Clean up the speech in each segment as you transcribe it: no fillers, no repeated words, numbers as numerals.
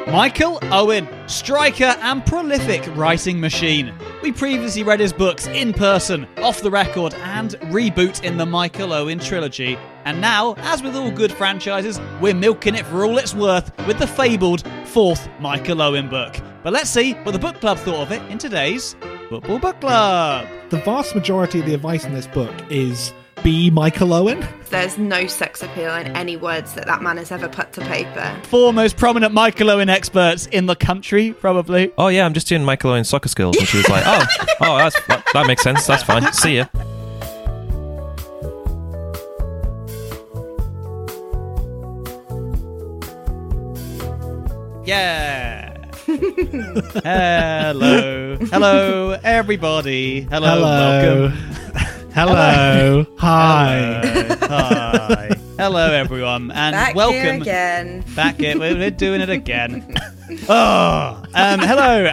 Michael Owen, striker and prolific writing machine. We previously read his books In Person, Off the Record, and Reboot in the Michael Owen trilogy. And now, as with all good franchises, we're milking it for all it's worth with the fabled fourth Michael Owen book. But let's see what the book club thought of it in today's Football Book Club. The vast majority of the advice in this book is be Michael Owen. There's no sex appeal in any words that man has ever put to paper. Four most prominent Michael Owen experts in the country, probably. Oh yeah, I'm just doing Michael Owen soccer skills. And she was like, that makes sense. That's fine. See ya. Yeah. Hello, everybody. Hello. Welcome. Hello. Hi. Hi. Hello, everyone, and Back welcome here again. Back here. We're doing it again. Oh, hello.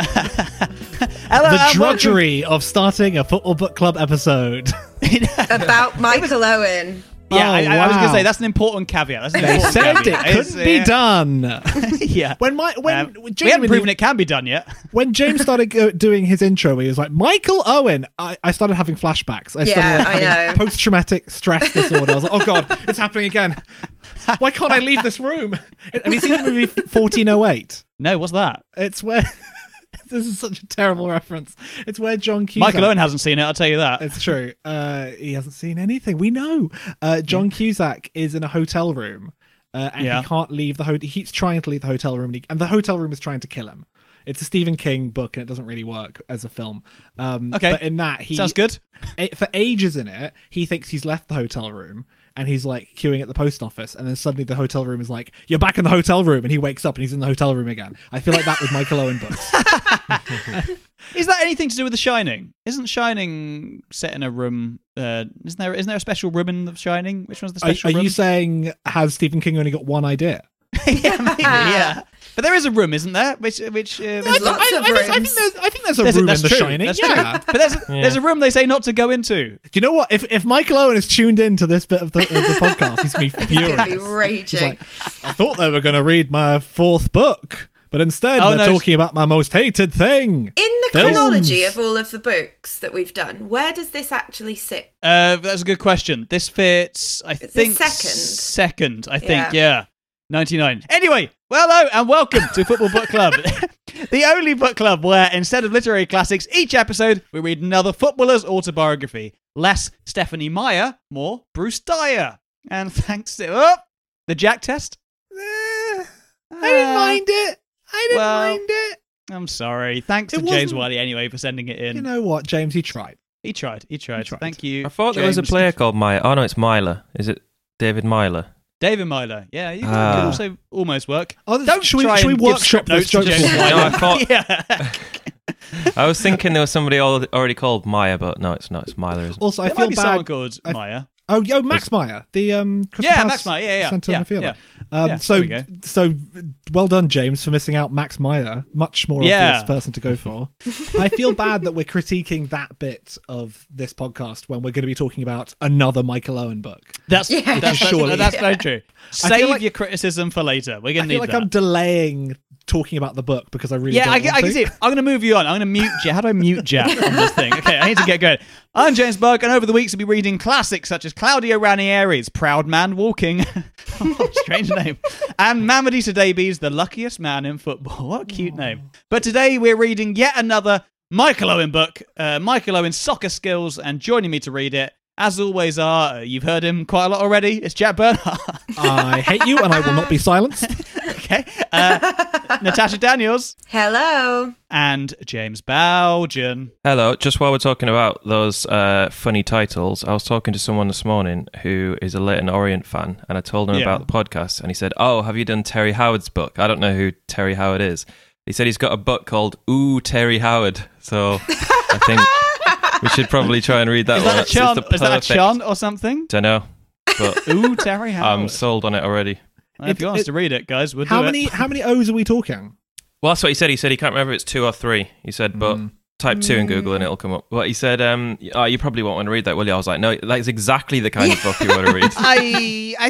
Hello. The drudgery of starting a Football Book Club episode. About Michael Owen. Yeah, Oh, I was going to wow. say that's an important caveat. That's an They important said it caveat. couldn't be done. Yeah. When we haven't proven it can be done yet. When James started doing his intro, he was like, Michael Owen. I started having flashbacks. I started having post-traumatic stress disorder. I was like, oh God, it's happening again. Why can't I leave this room? Have you seen the movie 1408? No, what's that? It's where... This is such a terrible reference. It's where John Cusack... Michael Owen hasn't seen it, I'll tell you that. It's true. He hasn't seen anything. We know. John Cusack is in a hotel room and he can't leave the hotel. He keeps trying to leave the hotel room and the hotel room is trying to kill him. It's a Stephen King book and it doesn't really work as a film. Okay. But in that, sounds good. For ages in it, he thinks he's left the hotel room and he's like queuing at the post office, and then suddenly the hotel room is like, you're back in the hotel room, and he wakes up and he's in the hotel room again. I feel like that with Michael Owen books. Is that anything to do with The Shining? Isn't Shining set in a room? Isn't there a special room in The Shining? Which one's the special room? Are you saying has Stephen King only got one idea? Yeah, maybe, yeah. But there is a room, isn't there? There's lots of rooms. I think there's a room in The Shining. That's yeah. true. But there's a room they say not to go into. Do you know what? If Michael Owen is tuned into this bit of the podcast, he's going to be furious. He'll be raging. He's like, I thought they were going to read my fourth book, but instead they're talking about my most hated thing. In the Films. chronology of all of the books that we've done, where does this actually sit? That's a good question. This fits, I think, second. I think, yeah. 99. Anyway, well, hello and welcome to Football Book Club. The only book club where, instead of literary classics, each episode we read another footballer's autobiography. Less Stephanie Meyer, more Bruce Dyer. And thanks to the Jack test. I didn't mind it. Mind it. I'm sorry. Thanks to James Wiley anyway for sending it in. You know what, James? He tried. He tried. Thank you. I thought there was a player called Meyer. Oh no, it's Myler. Is it David Myler? David Myler. Yeah, you could also almost work. Oh, don't should try we and workshop give this notes to joke? James Wiley. No, I thought. Yeah. I was thinking there was somebody already called Meyer, but no, it's not. It's Myler. Isn't it? Also, I There feel might be bad. someone called Meyer. Oh, Max Meyer, the Crystal Yeah, Palace Max Meyer. Yeah. centre midfielder. Yeah, So there we go. so well done, James, for missing out Max Meyer. Much more obvious person to go for. I feel bad that we're critiquing that bit of this podcast when we're going to be talking about another Michael Owen book. That's very true. Save like- your criticism for later. We're going I to feel need like that. I'm delaying talking about the book because I really don't want I can to. see it. I'm going to move you on. I'm going to mute Jack. How do I mute Jack on this thing? Okay, I need to get going. I'm James Berg, and over the weeks I'll be reading classics such as Claudio Ranieri's Proud Man Walking. Strange name. And Mamadou Davies' The Luckiest Man in Football. What a cute name. But today we're reading yet another Michael Owen book, Michael Owen's Soccer Skills, and joining me to read it, as always you've heard him quite a lot already, it's Jack Bernhardt. I hate you and I will not be silenced. Okay. Natasha Daniels. Hello. And James Bowden. Hello. Just while we're talking about those funny titles, I was talking to someone this morning who is a Leyton Orient fan, and I told him about the podcast, and he said, "Oh, have you done Terry Howard's book?" I don't know who Terry Howard is. He said he's got a book called Ooh, Terry Howard. So I think we should probably try and read that one. Is that a chant or something? Don't know. But Ooh, Terry Howard. I'm sold on it already. If you want us to read it, guys, we'll How do many it. how many O's are we talking? Well, that's what he said. He said he can't remember if it's 2 or 3. He said, but type 2 in Google and it'll come up. But he said, you probably won't want to read that, will you? I was like, no, that's exactly the kind of book you want to read. I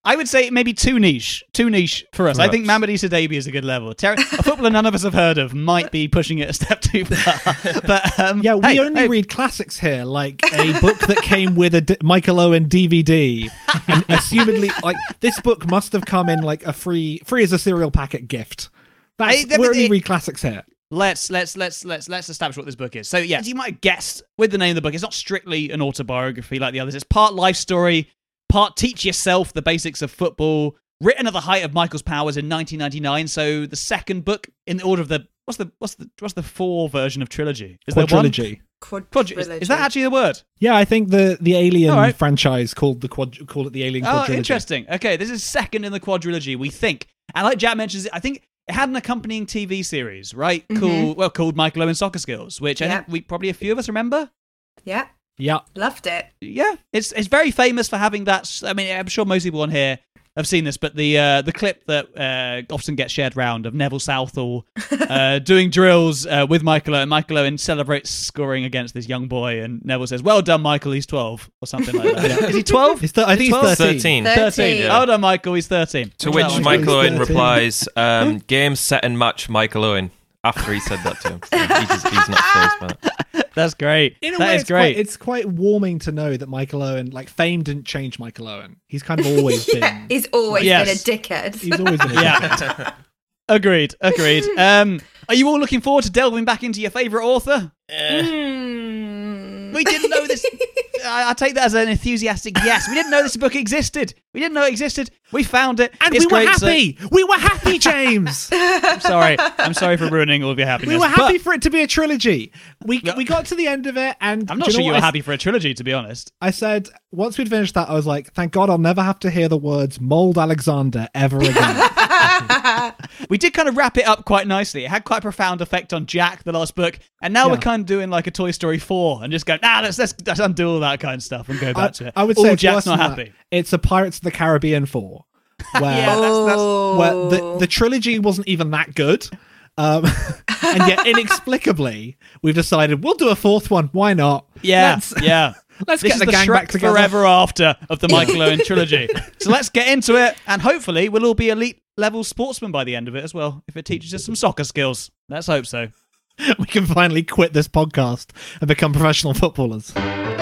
I would say maybe too niche for us. I think Mamadi Sidibe is a good level. A footballer none of us have heard of might be pushing it a step too far. But we only read classics here, like a book that came with a Michael Owen DVD, and assumedly, like this book must have come in like a free as a cereal packet gift. We only read classics here. Let's establish what this book is. So as you might have guessed with the name of the book, it's not strictly an autobiography like the others. It's part life story, part teach yourself the basics of football, written at the height of Michael's powers in 1999. So the second book in the order of the what's the 4 version of trilogy? Is Quadrilogy. Quadrilogy. Is that actually the word? Yeah, I think the Alien franchise called it the Alien Quadrilogy. Oh, interesting. Okay, this is second in the quadrilogy, we think. And like Jack mentions, I think it had an accompanying TV series, right? Called Michael Owen Soccer Skills, which I think a few of us remember. Yeah. Yeah. Loved it. Yeah. It's very famous for having that. I mean, I'm sure most people on here have seen this, but the clip that often gets shared round of Neville Southall doing drills with Michael Owen. Michael Owen celebrates scoring against this young boy, and Neville says, "Well done, Michael, he's 12," or something like that. Is he 12? I think he's 13. 13. Yeah. Well done, Michael, he's 13. To which Michael Owen replies, game, set and match Michael Owen. After he said that to him. He's not phased by that. That's great. In a that way, is great. It's quite warming to know that Michael Owen, like, fame didn't change Michael Owen. He's kind of always been... He's always been a dickhead. He's always been a dickhead. Agreed. Are you all looking forward to delving back into your favourite author? We didn't know this. I take that as an enthusiastic yes. We didn't know this book existed. We didn't know it existed. We found it. And we were happy. We were happy, James. I'm sorry for ruining all of your happiness. We were happy for it to be a trilogy. We got to the end of it, and I'm not sure you were happy for a trilogy, to be honest. I said, once we'd finished that, I was like, thank God I'll never have to hear the words Mold Alexander ever again. We did kind of wrap it up quite nicely. It had quite a profound effect on Jack, the last book, and now we're kind of doing like a Toy Story 4 and just go, let's undo all that kind of stuff and go back to it. I would say Jack's not happy. It's a Pirates of the Caribbean 4, where, where the trilogy wasn't even that good. And yet, inexplicably, we've decided we'll do a 4th one. Why not? Yeah, Let's this get the gang back together. Forever After of the Michael Owen trilogy. So let's get into it, and hopefully we'll all be elite level sportsmen by the end of it as well, if it teaches us some soccer skills. Let's hope so. We can finally quit this podcast and become professional footballers.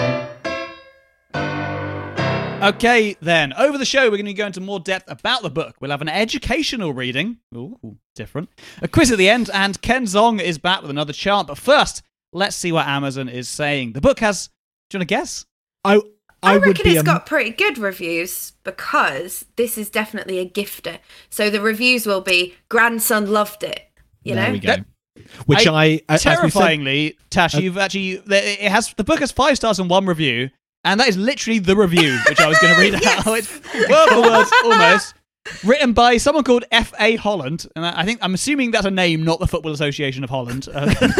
Okay, then. Over the show, we're going to go into more depth about the book. We'll have an educational reading. Ooh, different. A quiz at the end, and Ken Zong is back with another chant. But first, let's see what Amazon is saying. The book has... Do you want to guess? I reckon it's got pretty good reviews because this is definitely a gifter. So the reviews will be, grandson loved it. There we go. Which terrifyingly, Tash, you've actually... The book has 5 stars and 1 review. And that is literally the review, which I was going to read out. It's word for word, almost. Written by someone called F.A. Holland. And I'm assuming that's a name, not the Football Association of Holland.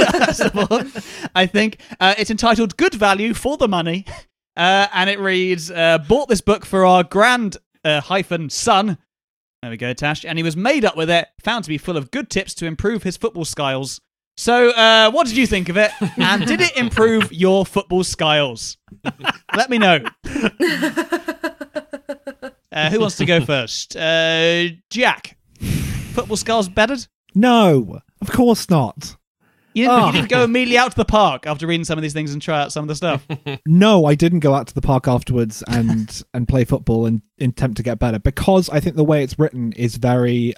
I think. It's entitled Good Value for the Money. And it reads, bought this book for our son. There we go, Tash. And he was made up with it, found to be full of good tips to improve his football skills. So, what did you think of it? And did it improve your football skills? Let me know. Who wants to go first? Jack. Football skills bettered? No, of course not. You didn't go immediately out to the park after reading some of these things and try out some of the stuff? No, I didn't go out to the park afterwards and play football and attempt to get better, because I think the way it's written is very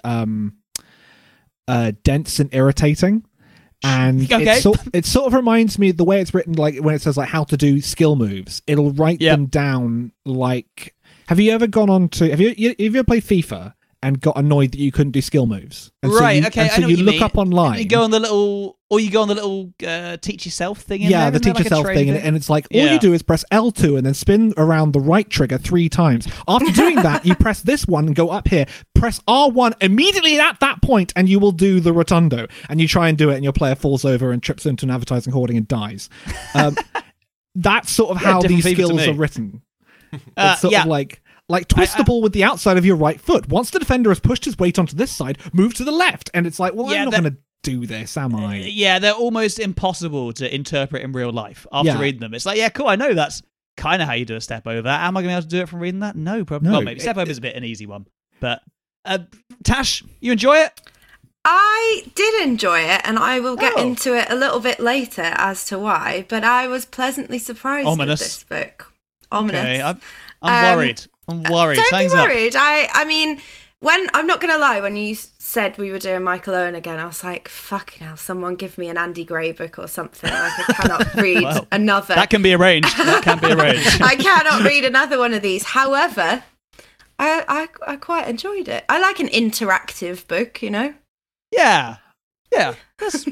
dense and irritating. And it sort of reminds me, the way it's written, like when it says like how to do skill moves, it'll write them down like... Have you ever gone on to... Have you ever played FIFA and got annoyed that you couldn't do skill moves? And right, so you look up online. You go on the little teach yourself thing in there. Yeah, the teach yourself thing. And it's like, all you do is press L2 and then spin around the right trigger 3 times. After doing that, you press this one and go up here. Press R1 immediately at that point and you will do the rotundo. And you try and do it and your player falls over and trips into an advertising hoarding and dies. That's sort of how these skills are written. It's sort of like twist the ball with the outside of your right foot. Once the defender has pushed his weight onto this side, move to the left. And it's like, well, I'm not going to do this, am I? Yeah, they're almost impossible to interpret in real life after reading them. It's like, yeah, cool, I know that's kind of how you do a step over. Am I going to be able to do it from reading that? No, probably. No, well, maybe step over is a bit an easy one. But Tash, you enjoy it? I did enjoy it, and I will get into it a little bit later as to why, but I was pleasantly surprised with this book. Ominous. Okay, I'm worried. I'm worried. Don't Time's be worried. Up. I mean, I'm not going to lie, when you said we were doing Michael Owen again, I was like, fucking hell, someone give me an Andy Gray book or something. Like, I cannot read another. That can be arranged. I cannot read another one of these. However, I quite enjoyed it. I like an interactive book, you know? Yeah. That's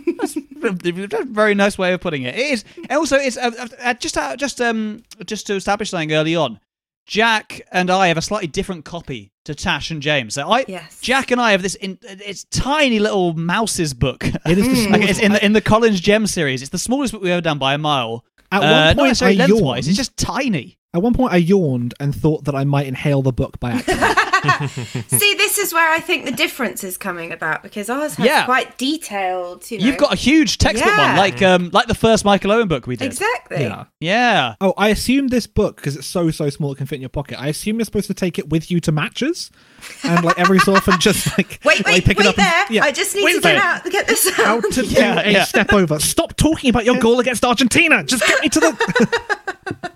a very nice way of putting it. It is. And also, it's just to establish something early on. Jack and I have a slightly different copy to Tash and James. So Jack and I have this. It's tiny little Mouse's book. It is the smallest. It's in the Collins Gem series. It's the smallest book we've ever done by a mile. At one point, I yawned. It's just tiny. At one point, I yawned and thought that I might inhale the book by accident. See, this is where I think the difference is coming about, because ours has quite detailed. You know. You've got a huge textbook one, like the first Michael Owen book we did. Exactly. Yeah. Oh, I assume this book, because it's so small it can fit in your pocket. I assume you're supposed to take it with you to matches, and like every so often just like wait pick it up. I just need to get this out. How to do a step over. Stop talking about your goal against Argentina. Just get me to the.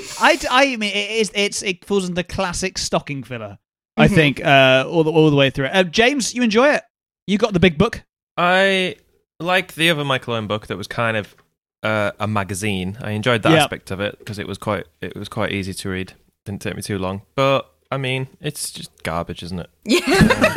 I mean, it falls into the classic stocking filler. I think all the way through it. James, you enjoy it? You got the big book? I like the other Michael Owen book that was kind of a magazine. I enjoyed that aspect of it because it was quite easy to read. Didn't take me too long. But I mean, it's just garbage, isn't it? Yeah.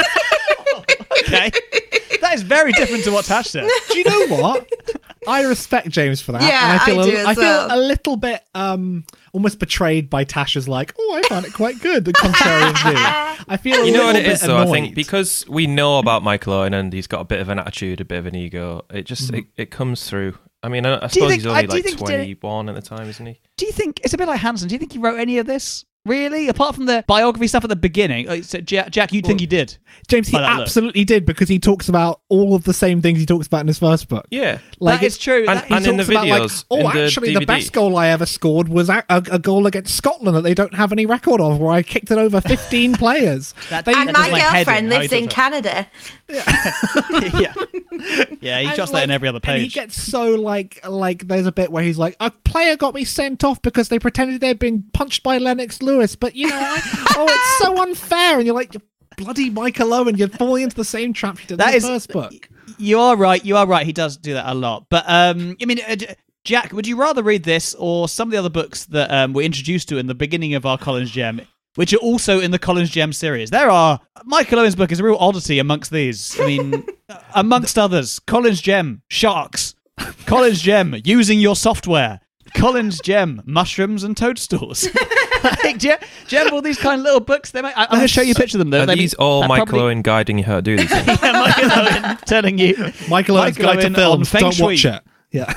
Okay. That is very different to what Tash said. Do you know what? I respect James for that. Yeah, and I feel well. a little bit almost betrayed by Tash's like, I found it quite good, the contrary of you. I feel you know what it is is though, I think because we know about Michael Owen and he's got a bit of an attitude, a bit of an ego, it just it comes through. I mean, I suppose he's only like 21 at the time, isn't he? Do you think it's a bit like Hanson? Do you think he wrote any of this? Really? Apart from the biography stuff at the beginning, so Jack, you'd think he did? James, he absolutely did, because he talks about all of the same things he talks about in his first book. Yeah, like that is true. And in the videos, actually, the best goal I ever scored was a goal against Scotland that they don't have any record of, where I kicked it over 15 players. And my girlfriend lives in Canada. Yeah, he jots that in every other page. And he gets so like there's a bit where he's like, a player got me sent off because they pretended they'd been punched by Lennox Lewis, but you know, it's so unfair. And you're like, bloody Michael Owen, you're falling into the same trap you did in the first book. You are right. He does do that a lot. But I mean, Jack, would you rather read this or some of the other books that we're introduced to in the beginning of our Collins Gem, which are also in the Collins Gem series? Michael Owen's book is a real oddity amongst these. I mean, amongst others, Collins Gem, Sharks, Collins Gem, Using Your Software, Collins Gem, Mushrooms and Toadstools. Like, do you have all these kind of little books? I'm going to show you a picture of them. Are these all Michael Owen guiding you how to do these things? Yeah, Michael Owen telling you. Michael Owen's guide to films, don't watch it. Yeah.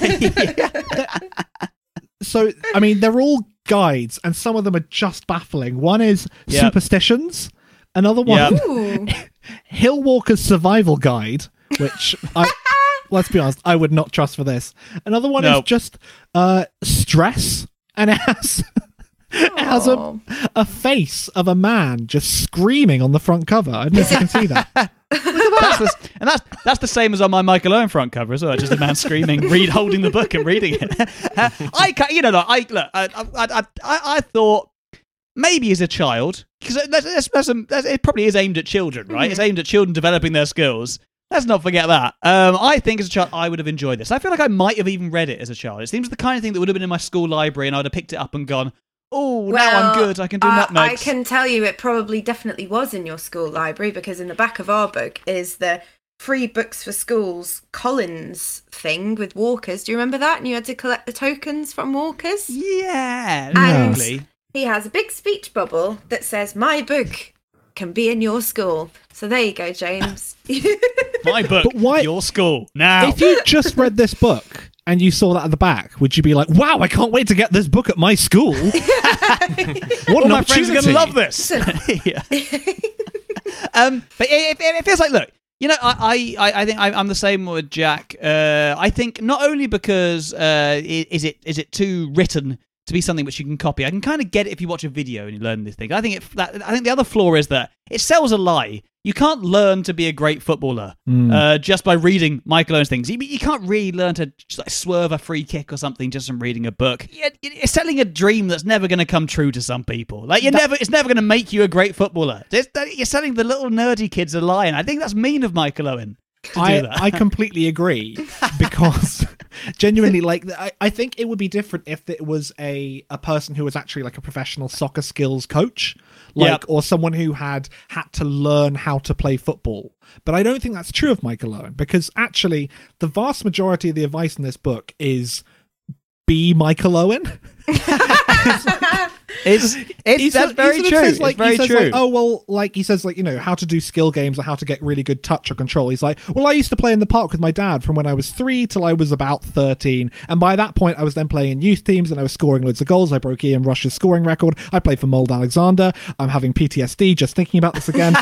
So, I mean, they're all guides, and some of them are just baffling. One is Superstitions. Another one, Hill Walker's Survival Guide, which let's be honest, I would not trust for this. Another one is just Stress, and it has a face of a man just screaming on the front cover. I don't know if you can see that. That's the same as on my Michael Owen front cover as well. Just a man screaming, holding the book and reading it. I thought maybe as a child, because it probably is aimed at children, right? It's aimed at children developing their skills. Let's not forget that. I think as a child, I would have enjoyed this. I feel like I might have even read it as a child. It seems the kind of thing that would have been in my school library, and I would have picked it up and gone, now I'm good. I can do nutmegs. I can tell you it probably definitely was in your school library, because in the back of our book is the free books for schools Collins thing with Walkers. Do you remember that? And you had to collect the tokens from Walkers? Yeah. And he has a big speech bubble that says, my book can be in your school. So there you go, James. My book, your school. Now. If you just read this book and you saw that at the back, would you be like, wow, I can't wait to get this book at my school? What my friends are going to love this. But it feels like, look, you know, I think I'm the same with Jack. I think not only because is it too written to be something which you can copy. I can kind of get it if you watch a video and you learn this thing. I think the other flaw is that it sells a lie. You can't learn to be a great footballer just by reading Michael Owen's things. You can't really learn to just like swerve a free kick or something just from reading a book. You're selling a dream that's never going to come true to some people. Like it's never going to make you a great footballer. You're selling the little nerdy kids a lie, and I think that's mean of Michael Owen. I completely agree, because genuinely, like, I think it would be different if it was a person who was actually like a professional soccer skills coach, or someone who had to learn how to play football. But I don't think that's true of Michael Owen, because actually the vast majority of the advice in this book is be Michael Owen. That's very true. It's very true. He says, like, you know, how to do skill games or how to get really good touch or control. He's like, well, I used to play in the park with my dad from when I was 3 till I was about 13. And by that point, I was then playing in youth teams and I was scoring loads of goals. I broke Ian Rush's scoring record. I played for Mold Alexander. I'm having PTSD just thinking about this again.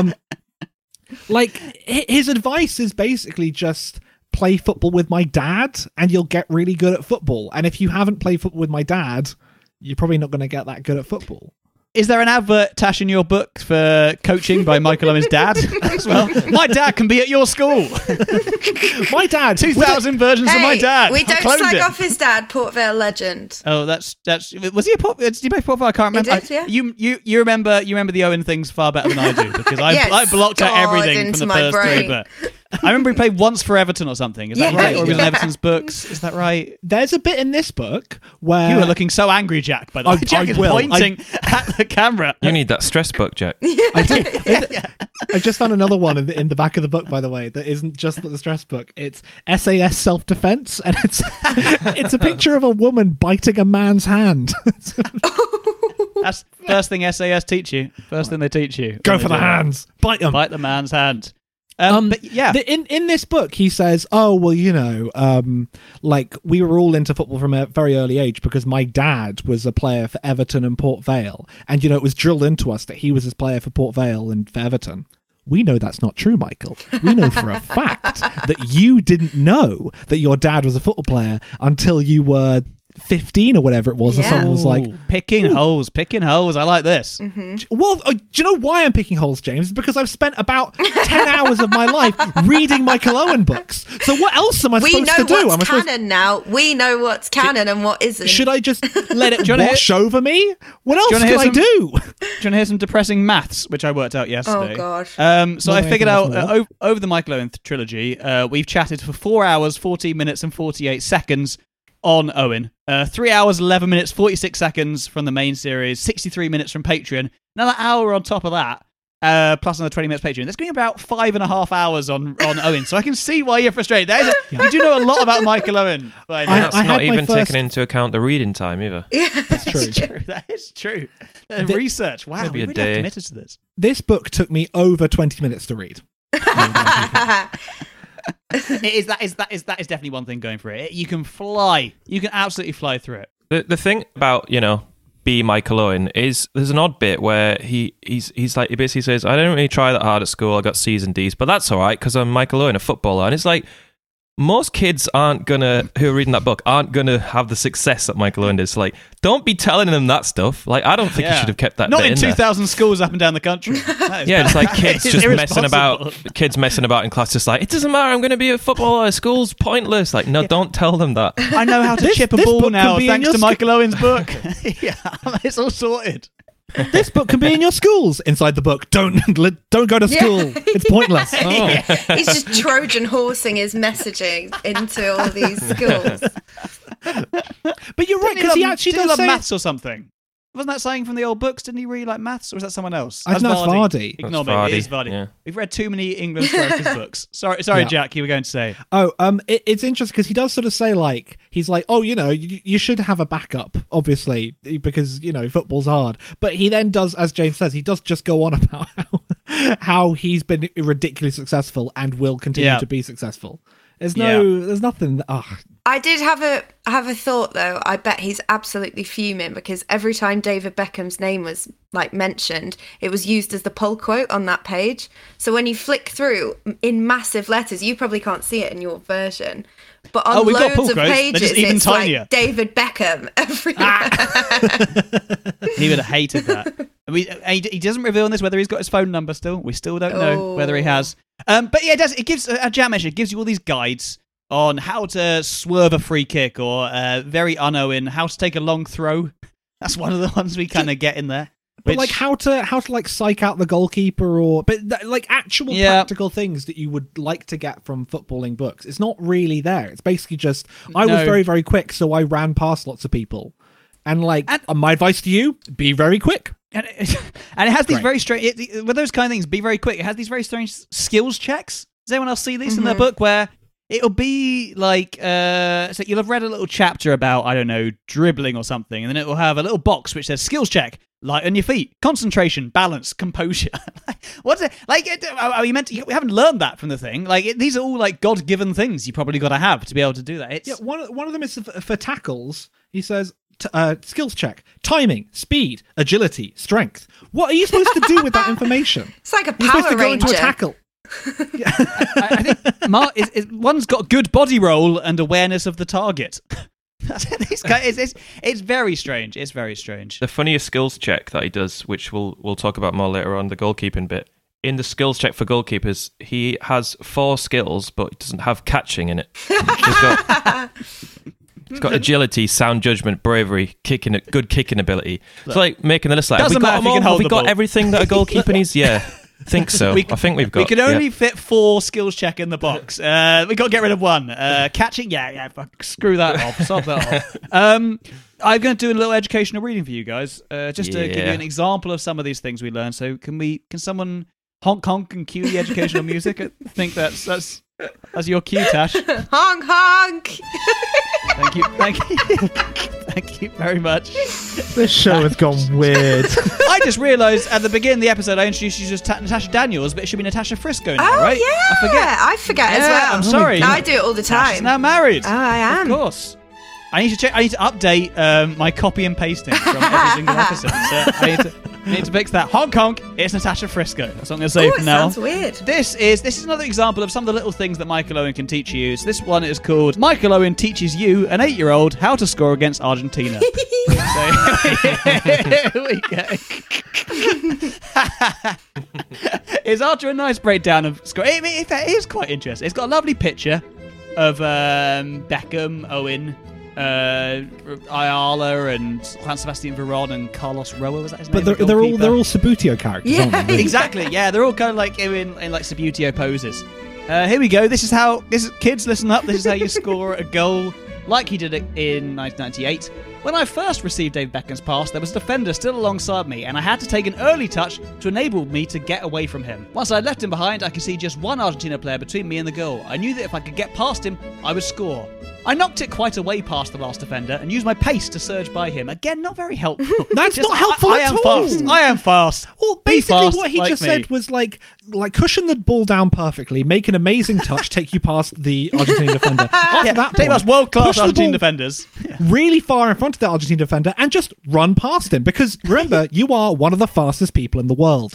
Like, his advice is basically just play football with my dad and you'll get really good at football. And if you haven't played football with my dad, you're probably not going to get that good at football. Is there an advert, Tash, in your book for coaching by Michael Owen's dad as well? My dad can be at your school. My dad. 2,000 versions of my dad. We don't slag off his dad, Port Vale legend. Oh, that's. Was he a Port? Did he play Port Vale? I can't remember. He did, yeah. You remember the Owen things far better than I do, because I blocked out everything from the first three. But I remember he played once for Everton or something. Is that right? Or was it Everton's books? Is that right? There's a bit in this book where... You are looking so angry, Jack, by the way. Jack is pointing at the camera. You need that stress book, Jack. I do. I just found another one in the back of the book, by the way, that isn't just the stress book. It's SAS Self-Defense, and it's a picture of a woman biting a man's hand. That's the first thing SAS teach you. First thing they teach you. Go for the hands. Bite them. Bite the man's hand. But yeah, in this book he says, oh well, you know, like, we were all into football from a very early age because my dad was a player for Everton and Port Vale, and you know, it was drilled into us that he was a player for Port Vale and for Everton. We know that's not true, Michael. We know for a fact that you didn't know that your dad was a football player until you were 15 or whatever it was, and someone was like, picking holes. I like this. Mm-hmm. Well, do you know why I'm picking holes, James? Because I've spent about 10 hours of my life reading Michael Owen books. So what else am I supposed to do? We know what's canon now. We know what's canon and what isn't. Should I just let it wash over me? What else can I do? Do you want to hear some depressing maths, which I worked out yesterday? Oh, God. So I figured out over the Michael Owen trilogy, we've chatted for 4 hours, 14 minutes and 48 seconds on Owen. 3 hours, 11 minutes, 46 seconds from the main series, 63 minutes from Patreon, another hour on top of that, plus another 20 minutes Patreon. That's going to be about 5.5 hours on Owen, so I can see why you're frustrated. You do know a lot about Michael Owen. But that's not even taken into account the reading time either. Yeah, that's true. That is true. Research. Wow, we really have committed to this. This book took me over 20 minutes to read. That is definitely one thing going for it. You can fly. You can absolutely fly through it. The thing about, you know, B. Michael Owen is there's an odd bit where he's like, he basically says, I didn't really try that hard at school. I got C's and D's, but that's all right because I'm Michael Owen, a footballer. And it's like, most kids who are reading that book aren't gonna have the success that Michael Owen is. Like, don't be telling them that stuff. Like, I don't think you should have kept that. Not in 2,000 schools up and down the country. It's like kids just messing about. Kids messing about in class, just like, it doesn't matter. I'm going to be a footballer. School's pointless. Like, no, don't tell them that. I know how to chip a ball now, thanks to Michael Owen's book. Yeah, it's all sorted. This book can be in your schools. Inside the book, don't go to school. It's pointless. He's just Trojan horsing his messaging into all these schools. But you're right, because he actually does say maths or something. Wasn't that something from the old books? Didn't he really like maths, or was that someone else? I think that's Vardy. Ignore me, it is Vardy. Yeah. We've read too many England strikers books. Sorry, Jack, you were going to say. Oh, it's interesting because he does sort of say, like, he's like, oh, you know, you should have a backup, obviously, because, you know, football's hard. But he then does, as James says, he does just go on about how he's been ridiculously successful and will continue to be successful. There's nothing. I did have a thought though. I bet he's absolutely fuming because every time David Beckham's name was like mentioned, it was used as the pull quote on that page. So when you flick through in massive letters, you probably can't see it in your version, but on loads of pages, it's tinier. Like David Beckham everywhere. He would have hated that. He doesn't reveal in this whether he's got his phone number still. We still don't know whether he has. But yeah, it does. It gives, as Jan mentioned, it gives you all these guides on how to swerve a free kick, or very un-Owen, how to take a long throw. That's one of the ones we kind of get in there. But like how to like psych out the goalkeeper, like actual practical things that you would like to get from footballing books. It's not really there. It's basically just I was very, very quick, so I ran past lots of people. And my advice to you: be very quick. And it has these very strange, with those kind of things, be very quick. It has these very strange skills checks. Does anyone else see these in their book where it'll be like, so you'll have read a little chapter about, I don't know, dribbling or something, and then it will have a little box which says skills check, light on your feet, concentration, balance, composure. What's it? Like, are you meant to, we haven't learned that from the thing. Like, these are all like God-given things you probably got to have to be able to do that. One of them is for tackles. He says, skills check, timing, speed, agility, strength. What are you supposed to do with that information? It's like a Power You're supposed to go Ranger. into a tackle. I think one's got good body roll and awareness of the target. It's very strange. It's very strange. The funniest skills check that he does, which we'll talk about more later on, the goalkeeping bit. In the skills check for goalkeepers, he has 4 skills, but doesn't have catching in it. It's got agility, sound judgment, bravery, good kicking ability. It's like making the list like, have we got everything that a goalkeeper needs? Yeah. I think so. I think we've got. We can only fit 4 skills check in the box. We got to get rid of 1. Catching, screw that off. Solve that off. I'm going to do a little educational reading for you guys, just to give you an example of some of these things we learned. So can someone honk honk and cue the educational music? I think that's your cue, Tash. Honk honk. Thank you very much. This show has gone weird. I just realised at the beginning of the episode I introduced you as Natasha Daniels, but it should be Natasha Frisco now, right? Yeah, I forget as well. I'm sorry. I do it all the time. She's now married. Oh, I am. Of course. I need to update my copy and pasting from every single episode. So I need to fix that. Honk honk, it's Natasha Frisco. That's what I'm going to say from now. Sounds weird. This is another example of some of the little things that Michael Owen can teach you. So this one is called Michael Owen Teaches You, an 8-year-old, how to score against Argentina. Here we go. It's after a nice breakdown of score. It is quite interesting. It's got a lovely picture of Beckham, Owen, Ayala and Juan Sebastian Veron and Carlos Roa, was that his name? But they're all Subbuteo characters, aren't they? Exactly, yeah, they're all kind of like in like Subbuteo poses. Here we go. This is kids, listen up. This is how you score a goal like he did it in 1998. When I first received David Beckham's pass, there was a defender still alongside me, and I had to take an early touch to enable me to get away from him. Once I left him behind, I could see just one Argentina player between me and the goal. I knew that if I could get past him, I would score. I knocked it quite a way past the last defender and used my pace to surge by him. Again, not very helpful. That's not helpful at all. I am fast. Well, basically what he just said was like cushion the ball down perfectly, make an amazing touch, take you past the Argentine defender. After that take us world-class Argentine defenders. Really far in front of the Argentine defender and just run past him. Because remember, you are one of the fastest people in the world.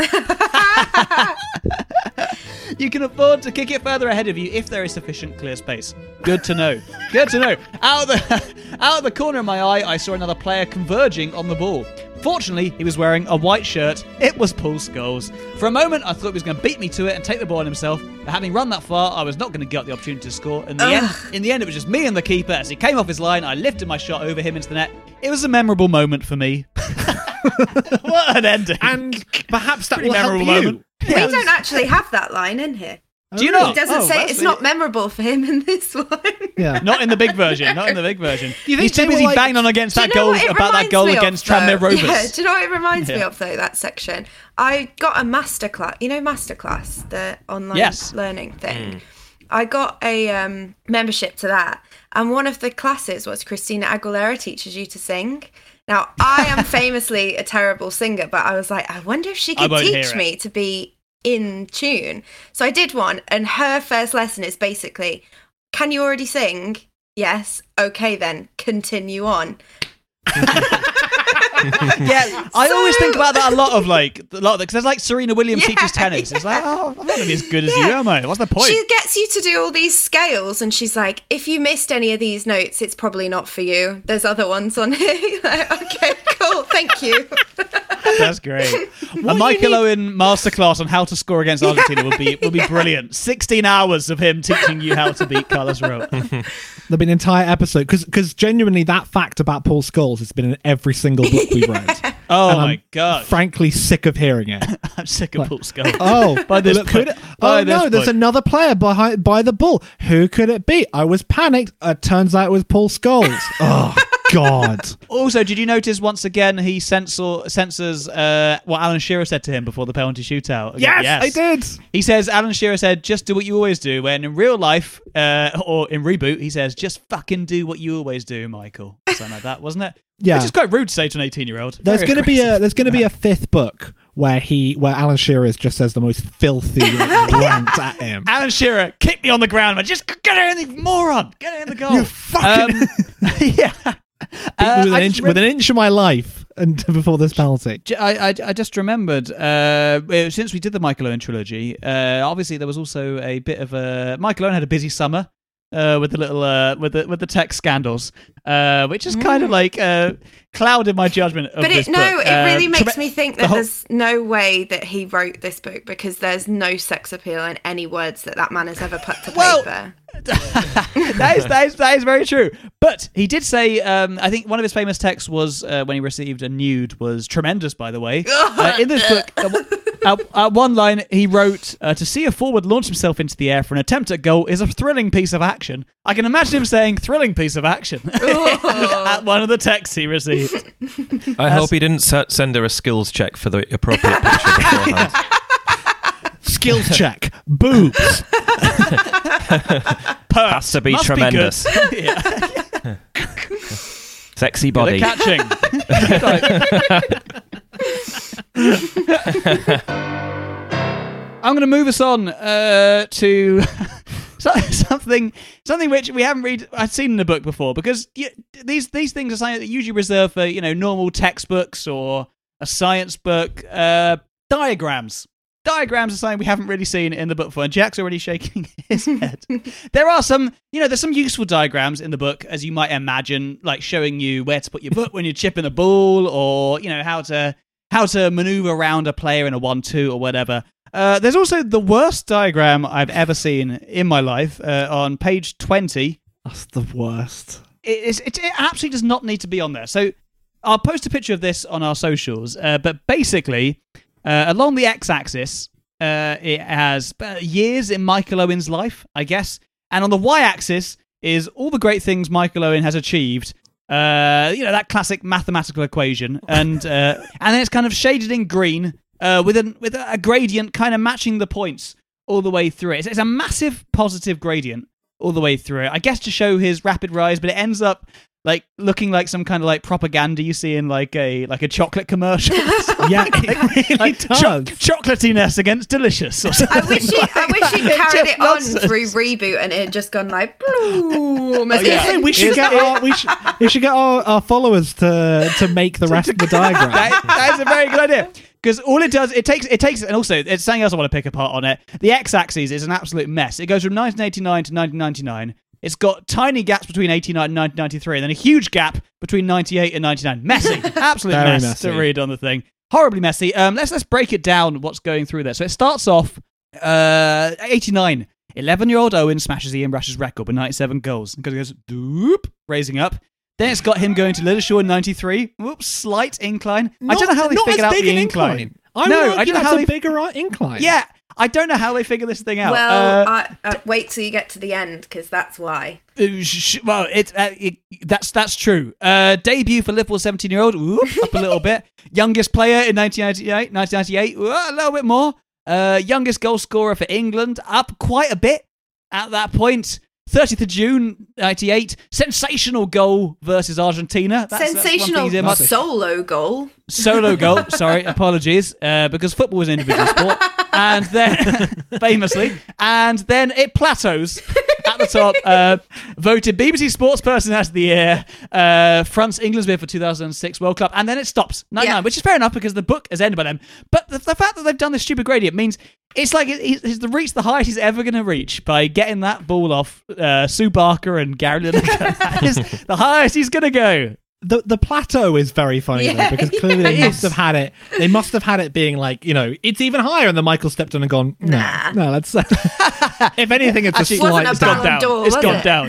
You can afford to kick it further ahead of you if there is sufficient clear space. Good to know. Good to know. Out of the corner of my eye, I saw another player converging on the ball. Fortunately, he was wearing a white shirt. It was Paul Scholes. For a moment, I thought he was going to beat me to it and take the ball on himself. But having run that far, I was not going to get the opportunity to score. In the end, it was just me and the keeper. As he came off his line, I lifted my shot over him into the net. It was a memorable moment for me. What an ending. And perhaps that will help you. Moment. We don't actually have that line in here. Do you not? He doesn't say it's not memorable for him in this one. Yeah. Not in the big version. He's too busy banging on against that goal against Tranmere Rovers. Yeah, do you know what it reminds me of, though, that section? I got a masterclass. You know Masterclass, the online learning thing? I got a membership to that. And one of the classes was Christina Aguilera teaches you to sing. Now, I am famously a terrible singer, but I was like, I wonder if she could teach me to be in tune. So I did one, and her first lesson is basically can you already sing? Yes. Okay, then continue on. Yeah, I always think about that a lot because there's like Serena Williams teaches tennis. It's like, I'm not going to be as good as you, am I? What's the point? She gets you to do all these scales, and she's like, if you missed any of these notes, it's probably not for you. There's other ones on here. Like, okay, cool, thank you. That's great. A Michael Owen masterclass on how to score against Argentina would be brilliant. 16 hours of him teaching you how to beat Carlos Roa. There'll be an entire episode because genuinely that fact about Paul Scholes has been in every single book we've read. Oh my god! Frankly, sick of hearing it. I'm sick of Paul Scholes. Oh, there's another player by the ball. Who could it be? I was panicked. Turns out it was Paul Scholes. Oh God! Also, did you notice once again he censors what Alan Shearer said to him before the penalty shootout? Yes, I did. He says Alan Shearer said, "Just do what you always do." When in real life, or in Reboot, he says, "Just fucking do what you always do, Michael." Something like that, wasn't it? Yeah, which is quite rude to say to an 18-year-old. There's going to be a fifth book where Alan Shearer just says the most filthy rant at him. Alan Shearer, kick me on the ground, man! Just get it in the moron, get it in the goal. You fucking yeah. With an inch of my life and before this penalty. I just remembered since we did the Michael Owen trilogy, obviously there was also a bit of a Michael Owen had a busy summer with the little with the tech scandals, which is kind of like clouded my judgment of this book. It really makes me think that there's no way that he wrote this book because there's no sex appeal in any words that man has ever put to paper. that is very true. But he did say, I think one of his famous texts was when he received a nude was tremendous, by the way. In this book, at one line, he wrote, to see a forward launch himself into the air for an attempt at goal is a thrilling piece of action. I can imagine him saying thrilling piece of action at one of the texts he received. I hope he didn't send her a skills check for the appropriate picture beforehand. Skills check. Boobs. Has to be must tremendous. Be Sexy body. Catching. I'm going to move us on to something which we haven't I've seen in the book before, because these things are something that usually reserved for normal textbooks or a science book. Diagrams are something we haven't really seen in the book before, and Jack's already shaking his head. There are some, there's some useful diagrams in the book, as you might imagine, like showing you where to put your foot when you're chipping a ball, or how to maneuver around a player in a 1-2 or whatever. There's also the worst diagram I've ever seen in my life on page 20. That's the worst. It absolutely does not need to be on there. So I'll post a picture of this on our socials, but basically, along the x-axis, it has years in Michael Owen's life, I guess. And on the y-axis is all the great things Michael Owen has achieved. That classic mathematical equation. And then it's kind of shaded in green with a gradient kind of matching the points all the way through it. It's a massive positive gradient all the way through it. I guess to show his rapid rise, but it ends up like looking like some kind of like propaganda you see in like a chocolate commercial. Yeah, it really does. Chocolatiness against delicious. Or I wish he carried it on through Reboot and it had just gone like boom. We should get our followers to make the rest of the diagram. That is a very good idea. Because all it does, it takes, and also, it's something else I want to pick apart on it. The x-axis is an absolute mess. It goes from 1989 to 1999. It's got tiny gaps between 89 and 1993, and then a huge gap between 98 and 99. Messy. Absolute mess to read on the thing. Horribly messy. Let's break it down, what's going through there. So it starts off, 89. 11-year-old Owen smashes Ian Rush's record with 97 goals. Because it goes, doop, raising up. Then it's got him going to Lilleshall in 93. Whoops, slight incline. I don't know how they figured out the incline. I don't know how they bigger incline. Yeah, I don't know how they figure this thing out. Well, wait till you get to the end, because that's why. Well, that's true. Debut for Liverpool 17-year-old, up a little bit. Youngest player in 1998, a little bit more. Youngest goal scorer for England, up quite a bit at that point. 30th of June, 98. Sensational goal versus Argentina. Sensational solo goal. Solo goal, sorry, apologies, because football is an individual sport. And then, famously, and then it plateaus at the the top. Voted BBC Sports Personality of the Year. France England's bid for 2006 World Cup. And then it stops. 99, which is fair enough because the book has ended by then. But the fact that they've done this stupid gradient means it's like he's reached the highest he's ever going to reach by getting that ball off Sue Barker and Gary Lineker. That is the highest he's going to go. The plateau is very funny though, because clearly they must have had it. They must have had it being like, it's even higher, and then Michael stepped in and gone, no, let's. If anything, it's actually a slight. It's gone down. It's gone down.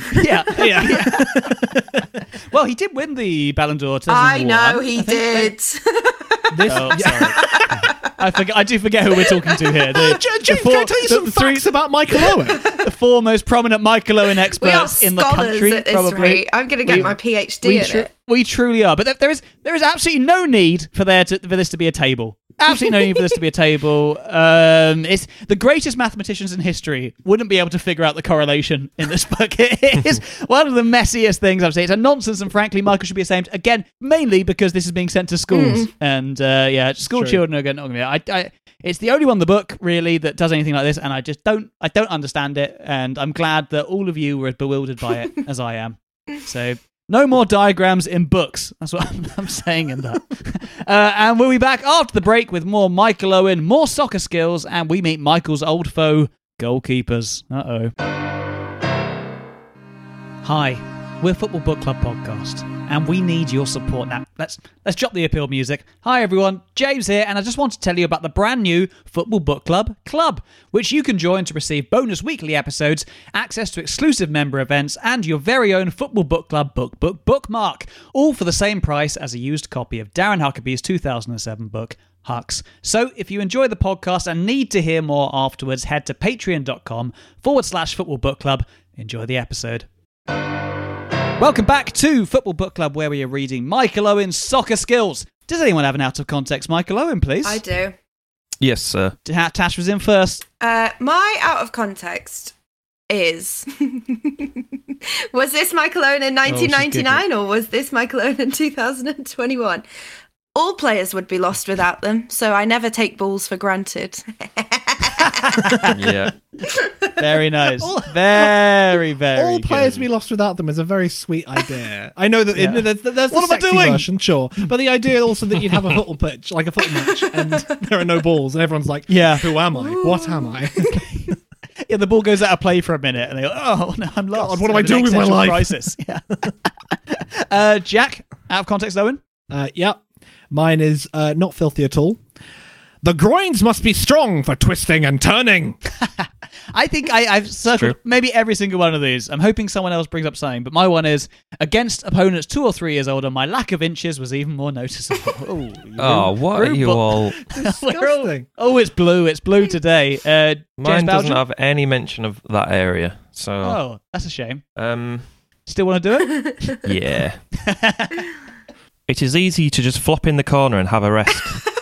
Yeah. Well, he did win the Ballon d'Or. I know he did. Sorry. I do forget who we're talking to here. James, can I tell you some facts about Michael Owen? The four most prominent Michael Owen experts in the country. At this probably. rate. I'm going to get my PhD in it. We truly are. But there is absolutely no need for this to be a table. Absolutely no need for this to be a table. It's the greatest mathematicians in history wouldn't be able to figure out the correlation in this book. It is one of the messiest things I've seen. It's a nonsense, and frankly, Michael should be ashamed again, mainly because this is being sent to schools, and school children are not going to be. It's the only one in the book really that does anything like this, and I don't understand it, and I'm glad that all of you were as bewildered by it as I am. So. No more diagrams in books. That's what I'm saying in that. And we'll be back after the break with more Michael Owen, more soccer skills, and we meet Michael's old foe, goalkeepers. Uh-oh. Hi, we're Football Book Club Podcast, and we need your support now. Let's drop the appeal music. Hi everyone, James here, and I just want to tell you about the brand new Football Book Club, which you can join to receive bonus weekly episodes, access to exclusive member events, and your very own Football Book Club bookmark, all for the same price as a used copy of Darren Huckabee's 2007 book, Hux. So if you enjoy the podcast and need to hear more afterwards, head to patreon.com/Football Book Club. Enjoy the episode. Welcome back to Football Book Club, where we are reading Michael Owen's Soccer Skills. Does anyone have an out of context Michael Owen, please? I do. Yes, sir. Tash was in first. My out of context is... was this Michael Owen in 1999 or was this Michael Owen in 2021? All players would be lost without them, so I never take balls for granted. Yeah. Very nice. Very, very all good. players be lost without them is a very sweet idea. I know that there's what the am I sexy doing? version, sure. But the idea also that you'd have a football pitch, like a football match, and there are no balls, and everyone's like, who am I? What am I? Yeah, the ball goes out of play for a minute, and they go, oh, no, I'm lost. God, what am I doing with my life? Crisis. Yeah. Jack, out of context, Owen? Yep. Mine is not filthy at all. The groins must be strong for twisting and turning. I think I've circled maybe every single one of these. I'm hoping someone else brings up something, but my one is, against opponents 2 or 3 years older, my lack of inches was even more noticeable. What are you all... Disgusting. It's blue. It's blue today. Mine doesn't have any mention of that area, so... Oh, that's a shame. Still want to do it? Yeah. It is easy to just flop in the corner and have a rest.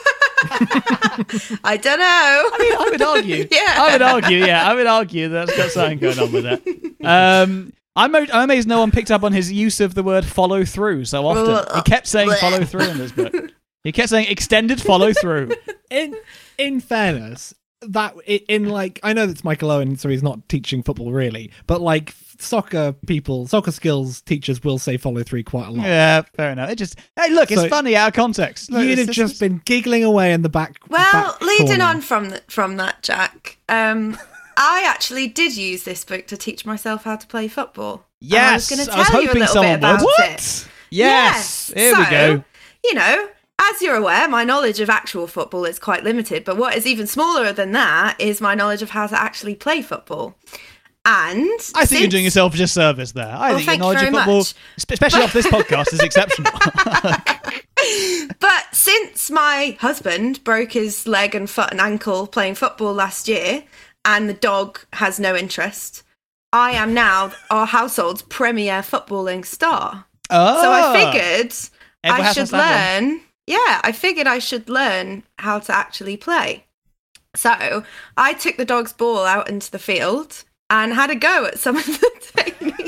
I don't know. I mean, I would argue. I would argue that's got something going on with it. I'm amazed no one picked up on his use of the word follow through so often. He kept saying follow through in this book. He kept saying extended follow through. In fairness, that in like, I know that's Michael Owen, so he's not teaching football really, but like soccer skills teachers will say follow through quite a lot. Yeah, fair enough. It's funny out of context. You'd have just been giggling away in the back. Well, leading corner. on from that, Jack, I actually did use this book to teach myself how to play football. Yes, I was going to tell you a little bit about it. Yes, here we go. You know, as you're aware, my knowledge of actual football is quite limited, but what is even smaller than that is my knowledge of how to actually play football. And I think you're doing yourself a disservice there. I think your knowledge of football, especially off this podcast, is exceptional. But since my husband broke his leg and foot and ankle playing football last year, and the dog has no interest, I am now our household's premier footballing star. Oh. So I figured I should learn. Yeah, I figured I should learn how to actually play. So I took the dog's ball out into the field and had a go at some of the techniques.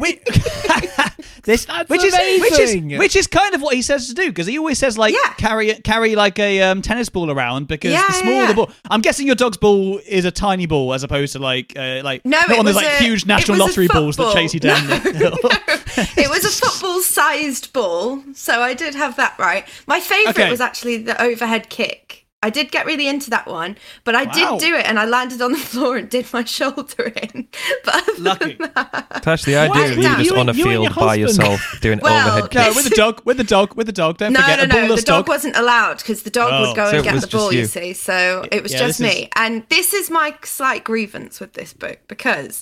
Which is kind of what he says to do, because he always says like carry like a tennis ball around, because the smaller the ball. I'm guessing your dog's ball is a tiny ball as opposed to like not one of those like huge national lottery balls that chase you down the hill. It was a football-sized ball, so I did have that right. My favourite was actually the overhead kick. I did get really into that one, but I did do it, and I landed on the floor and did my shoulder in. But lucky. Tash, the idea of you just on a field by yourself doing overhead kicks. No, with the dog. Don't forget, the dog wasn't allowed, because the dog would go and get the ball, you see. So it was just me. And this is my slight grievance with this book, because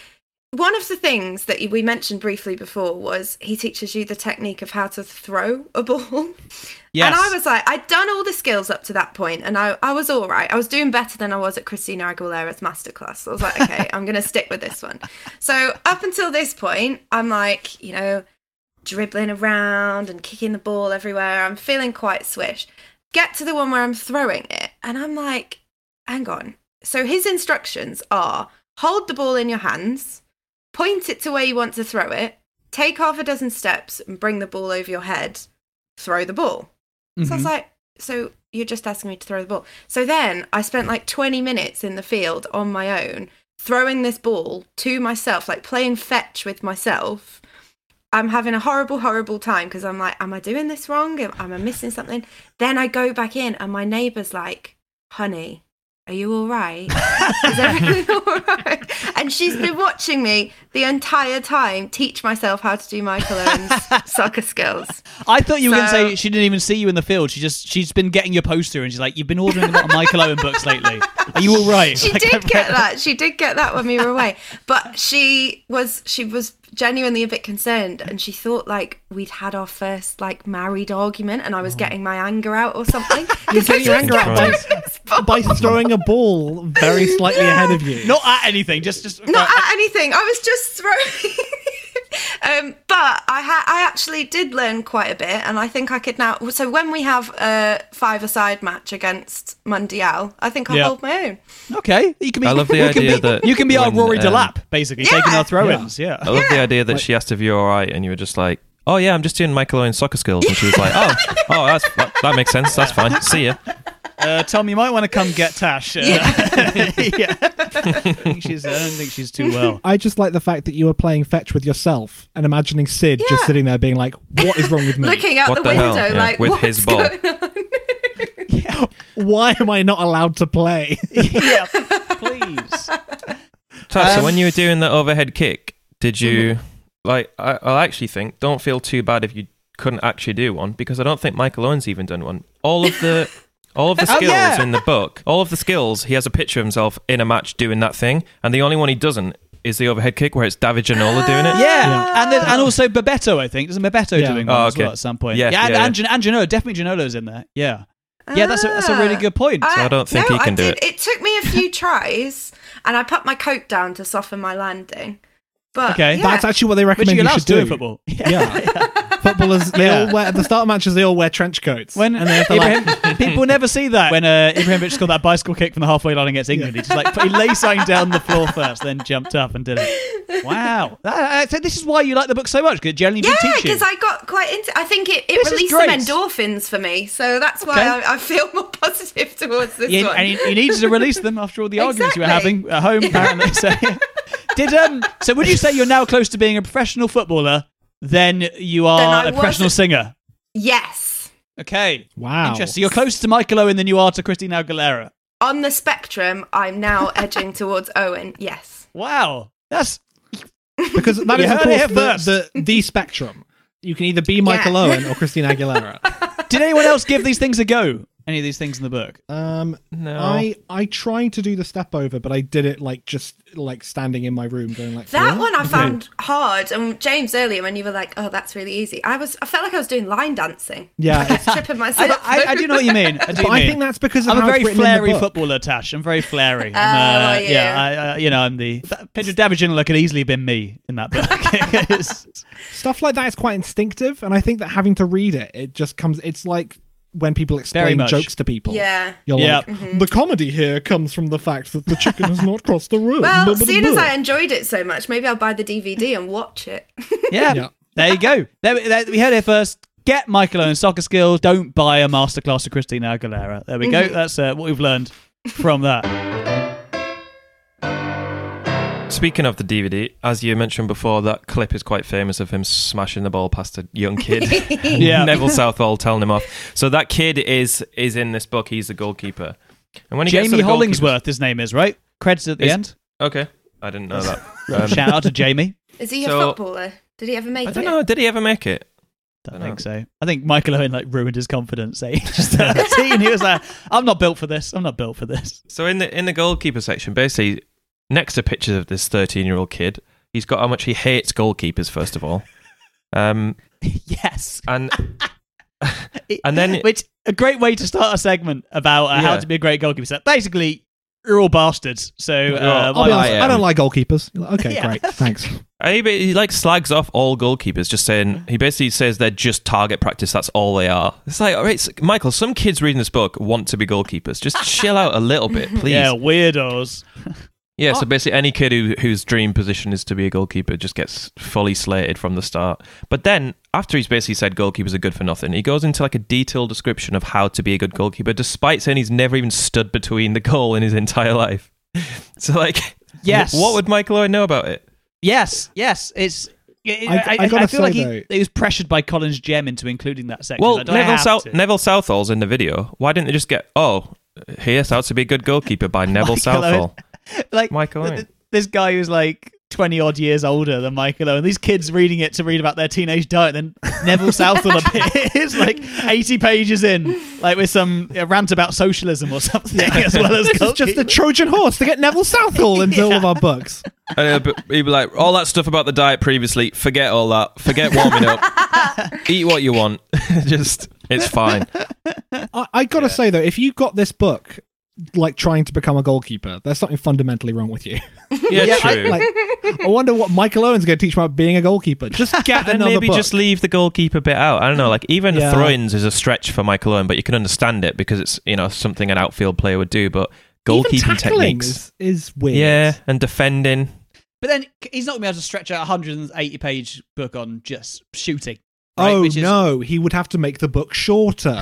one of the things that we mentioned briefly before was he teaches you the technique of how to throw a ball. Yes. And I was like, I'd done all the skills up to that point, and I was all right. I was doing better than I was at Christina Aguilera's masterclass. So I was like, okay, I'm going to stick with this one. So up until this point, I'm like, dribbling around and kicking the ball everywhere. I'm feeling quite swish. Get to the one where I'm throwing it, and I'm like, hang on. So his instructions are, hold the ball in your hands, point it to where you want to throw it, take half a dozen steps and bring the ball over your head, throw the ball. So I was like, so you're just asking me to throw the ball. So then I spent like 20 minutes in the field on my own, throwing this ball to myself, like playing fetch with myself. I'm having a horrible, horrible time, because I'm like, am I doing this wrong? Am I missing something? Then I go back in and my neighbour's like, honey, are you all right? Is everything all right? And she's been watching me the entire time teach myself how to do Michael Owen's soccer skills. I thought you were going to say she didn't even see you in the field. She's been getting your poster, and she's like, you've been ordering a lot of Michael Owen books lately. Are you all right? She did get that. She did get that when we were away. But she was genuinely a bit concerned, and she thought like we'd had our first like married argument, and I was getting my anger out or something. You're getting your anger out by throwing a ball very slightly ahead of you. Not at anything, just not at anything. I was just throwing. But I actually did learn quite a bit, and I think I could now. So when we have a 5-a-side match against Mundial, I think I'll hold my own. Okay, you can be. I love the idea that you can be our Rory Delap, basically taking our throw-ins. Yeah. I love the idea that she asked if you're all right, and you were just like, oh yeah, I'm just doing Michael Owen's soccer skills, and she was like, oh, that makes sense. That's fine. See ya. Tom, you might want to come get Tash. I don't think she's too well. I just like the fact that you were playing fetch with yourself and imagining Sid just sitting there being like, what is wrong with me? Looking out the window like, with what's his ball. Why am I not allowed to play? Yeah, please. Tash, so when you were doing the overhead kick, did you, I actually think, don't feel too bad if you couldn't actually do one, because I don't think Michael Owen's even done one. All of the skills in the book, he has a picture of himself in a match doing that thing, and the only one he doesn't is the overhead kick, where it's David Ginola doing it. Yeah. And also Bebeto, I think. There's a Bebeto doing one as well at some point. And Ginola, definitely Ginolo's in there. Yeah. Yeah, that's a really good point. So I don't think he can do it. It took me a few tries, and I put my coat down to soften my landing. But that's actually what they recommend you should do in football. Yeah. Footballers, they all wear, at the start of matches, they all wear trench coats. People never see that. When Ibrahimovic scored that bicycle kick from the halfway line against England, he lay something down the floor first, then jumped up and did it. Wow. So this is why you like the book so much, because it generally did teach you. Yeah, because I got quite into I think it released some endorphins for me, so that's why I feel more positive towards this one. And you needed to release them after all the arguments you were having at home, apparently. So would you say you're now close to being a professional footballer than you are a professional singer? Yes. Okay. Wow. Interesting. You're closer to Michael Owen than you are to Christina Aguilera. On the spectrum, I'm now edging towards Owen. Yes. Wow. That's because that is of course the spectrum. You can either be Michael Owen or Christina Aguilera. Did anyone else give these things a go? Any of these things in the book? No. I tried to do the step over, but I did it just standing in my room going like that. One I found hard. And James, earlier when you were like, "Oh, that's really easy," I felt like I was doing line dancing. Yeah, I was tripping myself. I do know what you mean. I think that's because I'm a very flary footballer, Tash. I'm very flary. I'm the picture of David Ginola could easily have been me in that book. Stuff like that is quite instinctive, and I think that having to read it just comes. It's like when people explain jokes to people. Yeah. You're like, the comedy here comes from the fact that the chicken has not crossed the room. Well, seeing as I enjoyed it so much, maybe I'll buy the DVD and watch it. Yeah. There you go. We heard it first. Get Michael Owen soccer skills. Don't buy a masterclass of Christina Aguilera. There we go. That's what we've learned from that. Speaking of the DVD, as you mentioned before, that clip is quite famous of him smashing the ball past a young kid. Neville Southall telling him off. So that kid is in this book. He's the goalkeeper. And when he Jamie Hollingsworth, his name is, right? Credits at the end. Okay. I didn't know that. Shout out to Jamie. Is he a footballer? Did he ever make it? I don't know. Did he ever make it? Don't think so. I think Michael Owen ruined his confidence at age 13. He was like, I'm not built for this. So in the goalkeeper section, basically, next to pictures of this 13-year-old kid, he's got how much he hates goalkeepers, first of all. Yes. And then... Which, a great way to start a segment about how to be a great goalkeeper. So basically, you're all bastards. So I'll be honest, I don't like goalkeepers. Okay, great. Thanks. He slags off all goalkeepers, just saying, he basically says they're just target practice, that's all they are. It's like, all right, Michael, some kids reading this book want to be goalkeepers. Just chill out a little bit, please. Yeah, weirdos. Yeah, so basically any kid whose dream position is to be a goalkeeper just gets fully slated from the start. But then, after he's basically said goalkeepers are good for nothing, he goes into a detailed description of how to be a good goalkeeper, despite saying he's never even stood between the goal in his entire life. So, yes. What would Michael Owen know about it? Yes. It's... I feel like he was pressured by Collins Gem into including that section. Well, Neville Southall's in the video. Why didn't they just get, here's how to be a good goalkeeper by Neville Southall? Michael Owen. This guy who's 20 odd years older than Michael Owen. These kids reading it to read about their teenage diet. Then Neville Southall appears 80 pages in, with some rant about socialism or something, as well as this is just the Trojan horse to get Neville Southall into all of our books. And he'd be like, all that stuff about the diet previously, forget all that. Forget warming up. Eat what you want. It's fine. I gotta say though, if you got this book trying to become a goalkeeper, there's something fundamentally wrong with you. Yeah, true. I wonder what Michael Owen's going to teach about being a goalkeeper. Just get another maybe book. Just leave the goalkeeper bit out. I don't know. Even throw-ins is a stretch for Michael Owen, but you can understand it because it's something an outfield player would do. But goalkeeping techniques is weird. Yeah, and defending. But then he's not going to be able to stretch out a 180-page book on just shooting. Right? No, he would have to make the book shorter.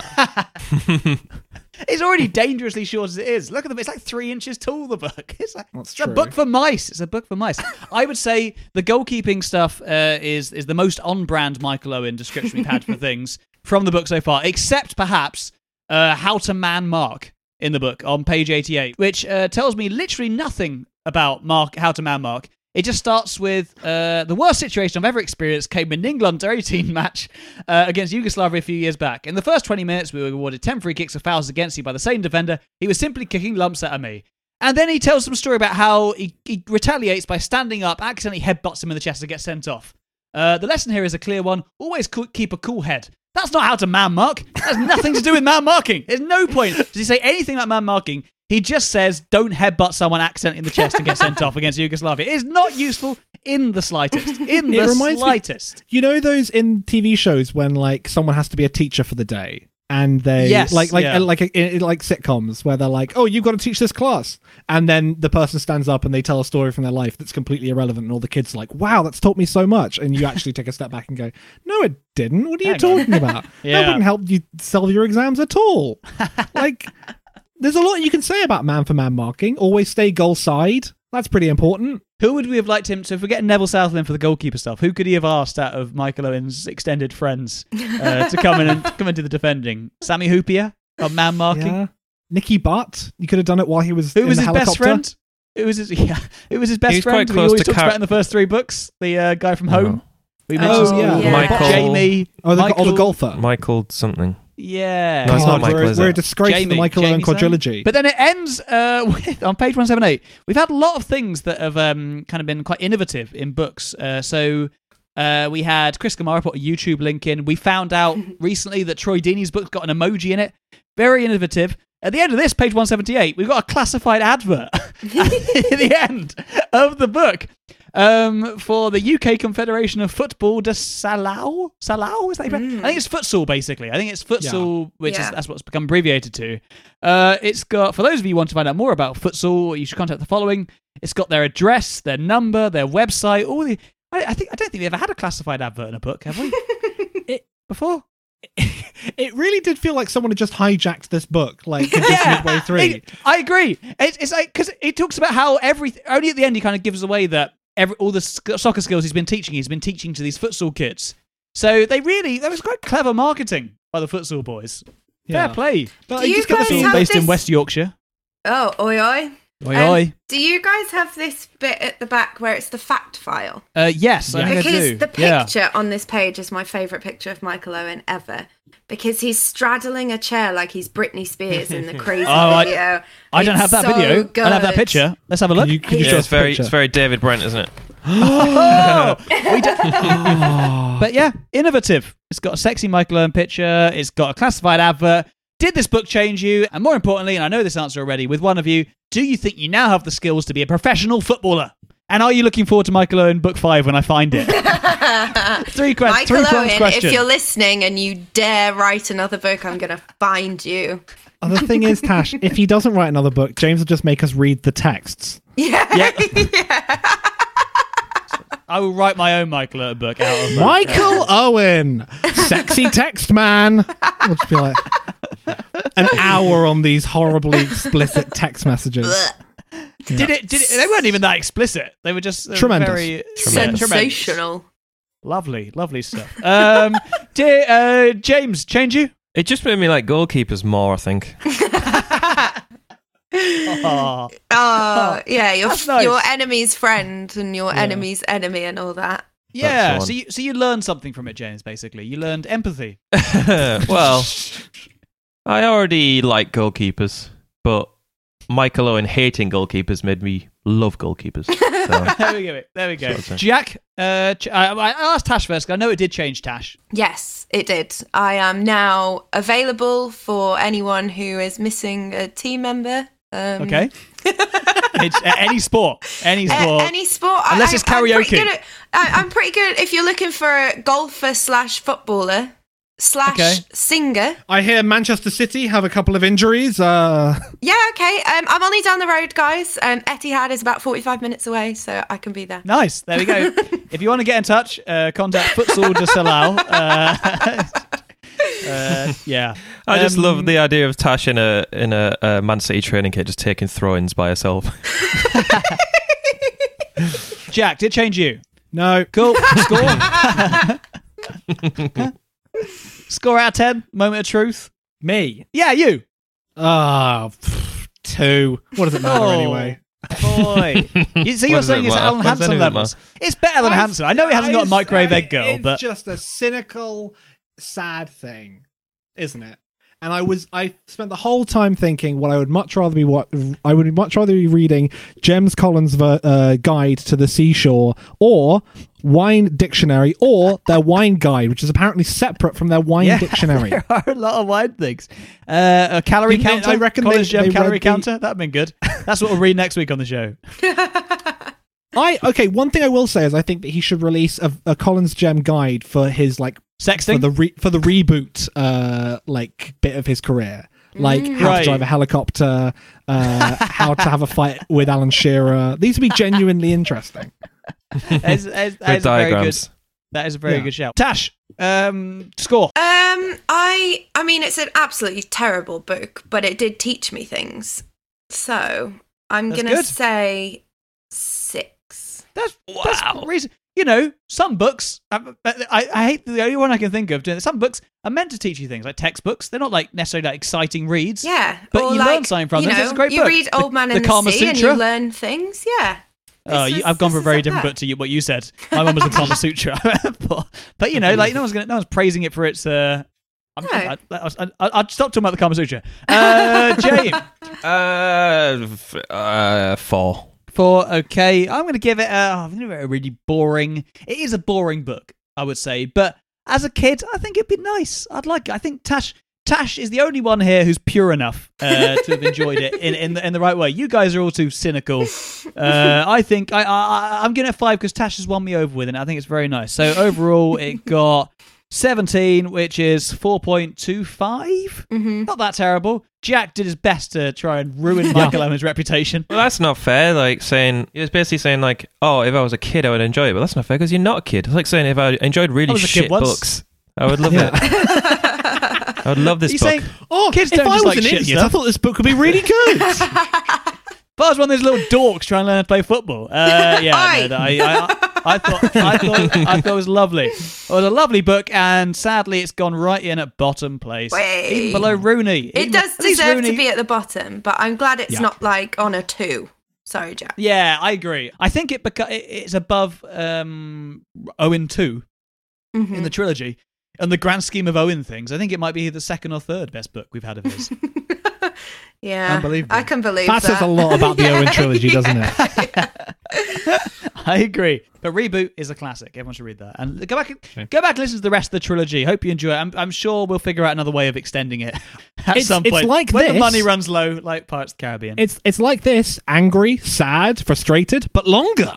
It's already dangerously short as it is. Look at them; it's 3 inches tall. The book. It's a book for mice. It's a book for mice. I would say the goalkeeping stuff is the most on-brand Michael Owen description we've had for things from the book so far, except perhaps how to man mark in the book on page 88, which tells me literally nothing about how to man mark. It just starts with the worst situation I've ever experienced came in England under 18 match against Yugoslavia a few years back. In the first 20 minutes, we were awarded 10 free kicks for fouls against you by the same defender. He was simply kicking lumps at me. And then he tells some story about how he retaliates by standing up, accidentally headbutts him in the chest and gets sent off. The lesson here is a clear one. Always keep a cool head. That's not how to man mark. That has nothing to do with man marking. There's no point. Does he say anything about man marking? He just says, don't headbutt someone accidentally in the chest and get sent off against Yugoslavia. It is not useful in the slightest. Slightest. You know those in TV shows when someone has to be a teacher for the day and they like sitcoms where they're like, oh, you've got to teach this class, and then the person stands up and they tell a story from their life that's completely irrelevant, and all the kids are like, wow, that's taught me so much, and you actually take a step back and go, no, it didn't. What are you talking about? That wouldn't help you solve your exams at all. There's a lot you can say about man-for-man marking. Always stay goal side. That's pretty important. Who would we have liked him to forget Neville Southall in for the goalkeeper stuff? Who could he have asked out of Michael Owen's extended friends to come in and do the defending? Sammy Hoopier on man marking. Yeah. Nicky Butt. You could have done it while he was. Who was his best friend? It was his best friend. He always talks about in the first 3 books. The guy from Home. We mentioned Michael. Jamie. The golfer. Michael something. Yeah. No, it's not Michael, we're a disgrace to the Michael Owen quadrilogy. But then it ends on page 178. We've had a lot of things that have kind of been quite innovative in books. So we had Chris Kamara put a YouTube link in. We found out recently that Troy Deeney's book's got an emoji in it. Very innovative. At the end of this, page 178, we've got a classified advert at the end of the book. for the UK Confederation of Football de Salau. Salau, is that? I think it's futsal, basically. I think it's futsal, which is that's what's become abbreviated to. It's got, for those of you who want to find out more about futsal, you should contact the following. It's got their address, their number, their website, all the. I don't think we ever had a classified advert in a book, have we? Before? It really did feel like someone had just hijacked this book, like just midway through. I agree. It's like, because it talks about how only at the end he kind of gives away that all the soccer skills he's been teaching to these futsal kids. So that was quite clever marketing by the futsal boys. Fair play. But do you guys have based in West Yorkshire. Oh, oi oi. Oi, oi. Do you guys have this bit at the back where it's the fact file? Yes, I think I do. Because the picture on this page is my favourite picture of Michael Owen ever. Because he's straddling a chair like he's Britney Spears in the Crazy video. I don't have that video. Good. I don't have that picture. Let's have a look. Can you show us it's very David Brent, isn't it? But yeah, innovative. It's got a sexy Michael Owen picture. It's got a classified advert. Did this book change you? And more importantly, and I know this answer already with one of you, do you think you now have the skills to be a professional footballer? And are you looking forward to Michael Owen book 5 when I find it? Michael Owen, if you're listening and you dare write another book, I'm going to find you. Oh, the thing is, Tash, if he doesn't write another book, James will just make us read the texts. Yeah. I will write my own Michael Owen book out of Michael Owen, sexy text man. We'll just be like an hour on these horribly explicit text messages. Did it? They weren't even that explicit. They were just tremendous. Very sensational. Lovely stuff. James, change you? It just made me like goalkeepers more, I think. Yeah, nice. Your enemy's friend and your enemy's enemy and all that. Yeah, so you learned something from it, James, basically. You learned empathy. Well, I already like goalkeepers, but Michael Owen hating goalkeepers made me love goalkeepers. So. There we go. Jack, I asked Tash first, because I know it did change, Tash. Yes, it did. I am now available for anyone who is missing a team member. Okay. It's any sport. Any sport. Unless it's karaoke. I'm pretty good if you're looking for a golfer / footballer / singer. I hear Manchester City have a couple of injuries. Yeah, okay. I'm only down the road, guys. Etihad is about 45 minutes away, so I can be there. Nice. There we go. If you want to get in touch, contact Futsal de Salau. Yeah. I just love the idea of Tash in a Man City training kit just taking throw-ins by herself. Jack, did it change you? No. Cool. Score. Score out of 10. Moment of truth. Me? Yeah, you. 2. What does it matter anyway? Boy. So you're saying it's Alan Hansen levels. It's better than Hansen. I know he hasn't got a microwave egg girl, but it's just a cynical, sad thing, isn't it? And I spent the whole time thinking what I would much rather be reading James Collins' guide to the seashore, or wine dictionary, or their wine guide, which is apparently separate from their wine dictionary. There are a lot of wine things. A calorie counter. I reckon Collins Gem calorie counter. That'd been good. That's what we'll read next week on the show. One thing I will say is I think that he should release a Collins Gem guide for his sexting for the reboot bit of his career, how to drive a helicopter, how to have a fight with Alan Shearer. These would be genuinely interesting. That is a very good shout. Tash, score. I mean, it's an absolutely terrible book, but it did teach me things. So I'm gonna say 6. That's reason. You know, some books, I hate the only one I can think of doing. Some books are meant to teach you things, like textbooks. They're not necessarily exciting reads. Yeah, but you learn something from them. It's a great book. You read Old Man and the Sea and you learn things. Yeah. I've gone for a very different book to what you said. My mum was a Kama Sutra, but no one's praising it for its. I'll stop talking about the Kama Sutra. James, 4. 4, okay. I'm going to give it a really boring. It is a boring book, I would say. But as a kid, I think it'd be nice. I'd like it. I think Tash, Tash is the only one here who's pure enough to have enjoyed it in the right way. You guys are all too cynical. I think I'm giving it 5 because Tash has won me over with it. I think it's very nice. So overall, it got 17, which is 4.25. Mm-hmm. Not that terrible. Jack did his best to try and ruin Michael Owen's reputation. Well, that's not fair. Like saying, he was basically saying like, oh, if I was a kid, I would enjoy it. But that's not fair because you're not a kid. It's like saying if I enjoyed really shit books, I would love it. I would love this book. Saying, kids don't just like shit stuff. I thought this book would be really good. If I was one of those little dorks trying to learn how to play football, I thought it was lovely. It was a lovely book, and sadly, it's gone right in at bottom place, even below Rooney. It does deserve to be at the bottom, but I'm glad it's not like on a 2. Sorry, Jack. Yeah, I agree. I think it's above Owen 2 in the trilogy. In the grand scheme of Owen things, I think it might be the second or third best book we've had of his. Yeah, I can believe that. That says a lot about the Owen trilogy, doesn't it? I agree. But Reboot is a classic. Everyone should read that. And go back and listen to the rest of the trilogy. Hope you enjoy it. I'm sure we'll figure out another way of extending it at some point. It's like when this. The money runs low, like Pirates of the Caribbean. It's like this. Angry, sad, frustrated, but longer.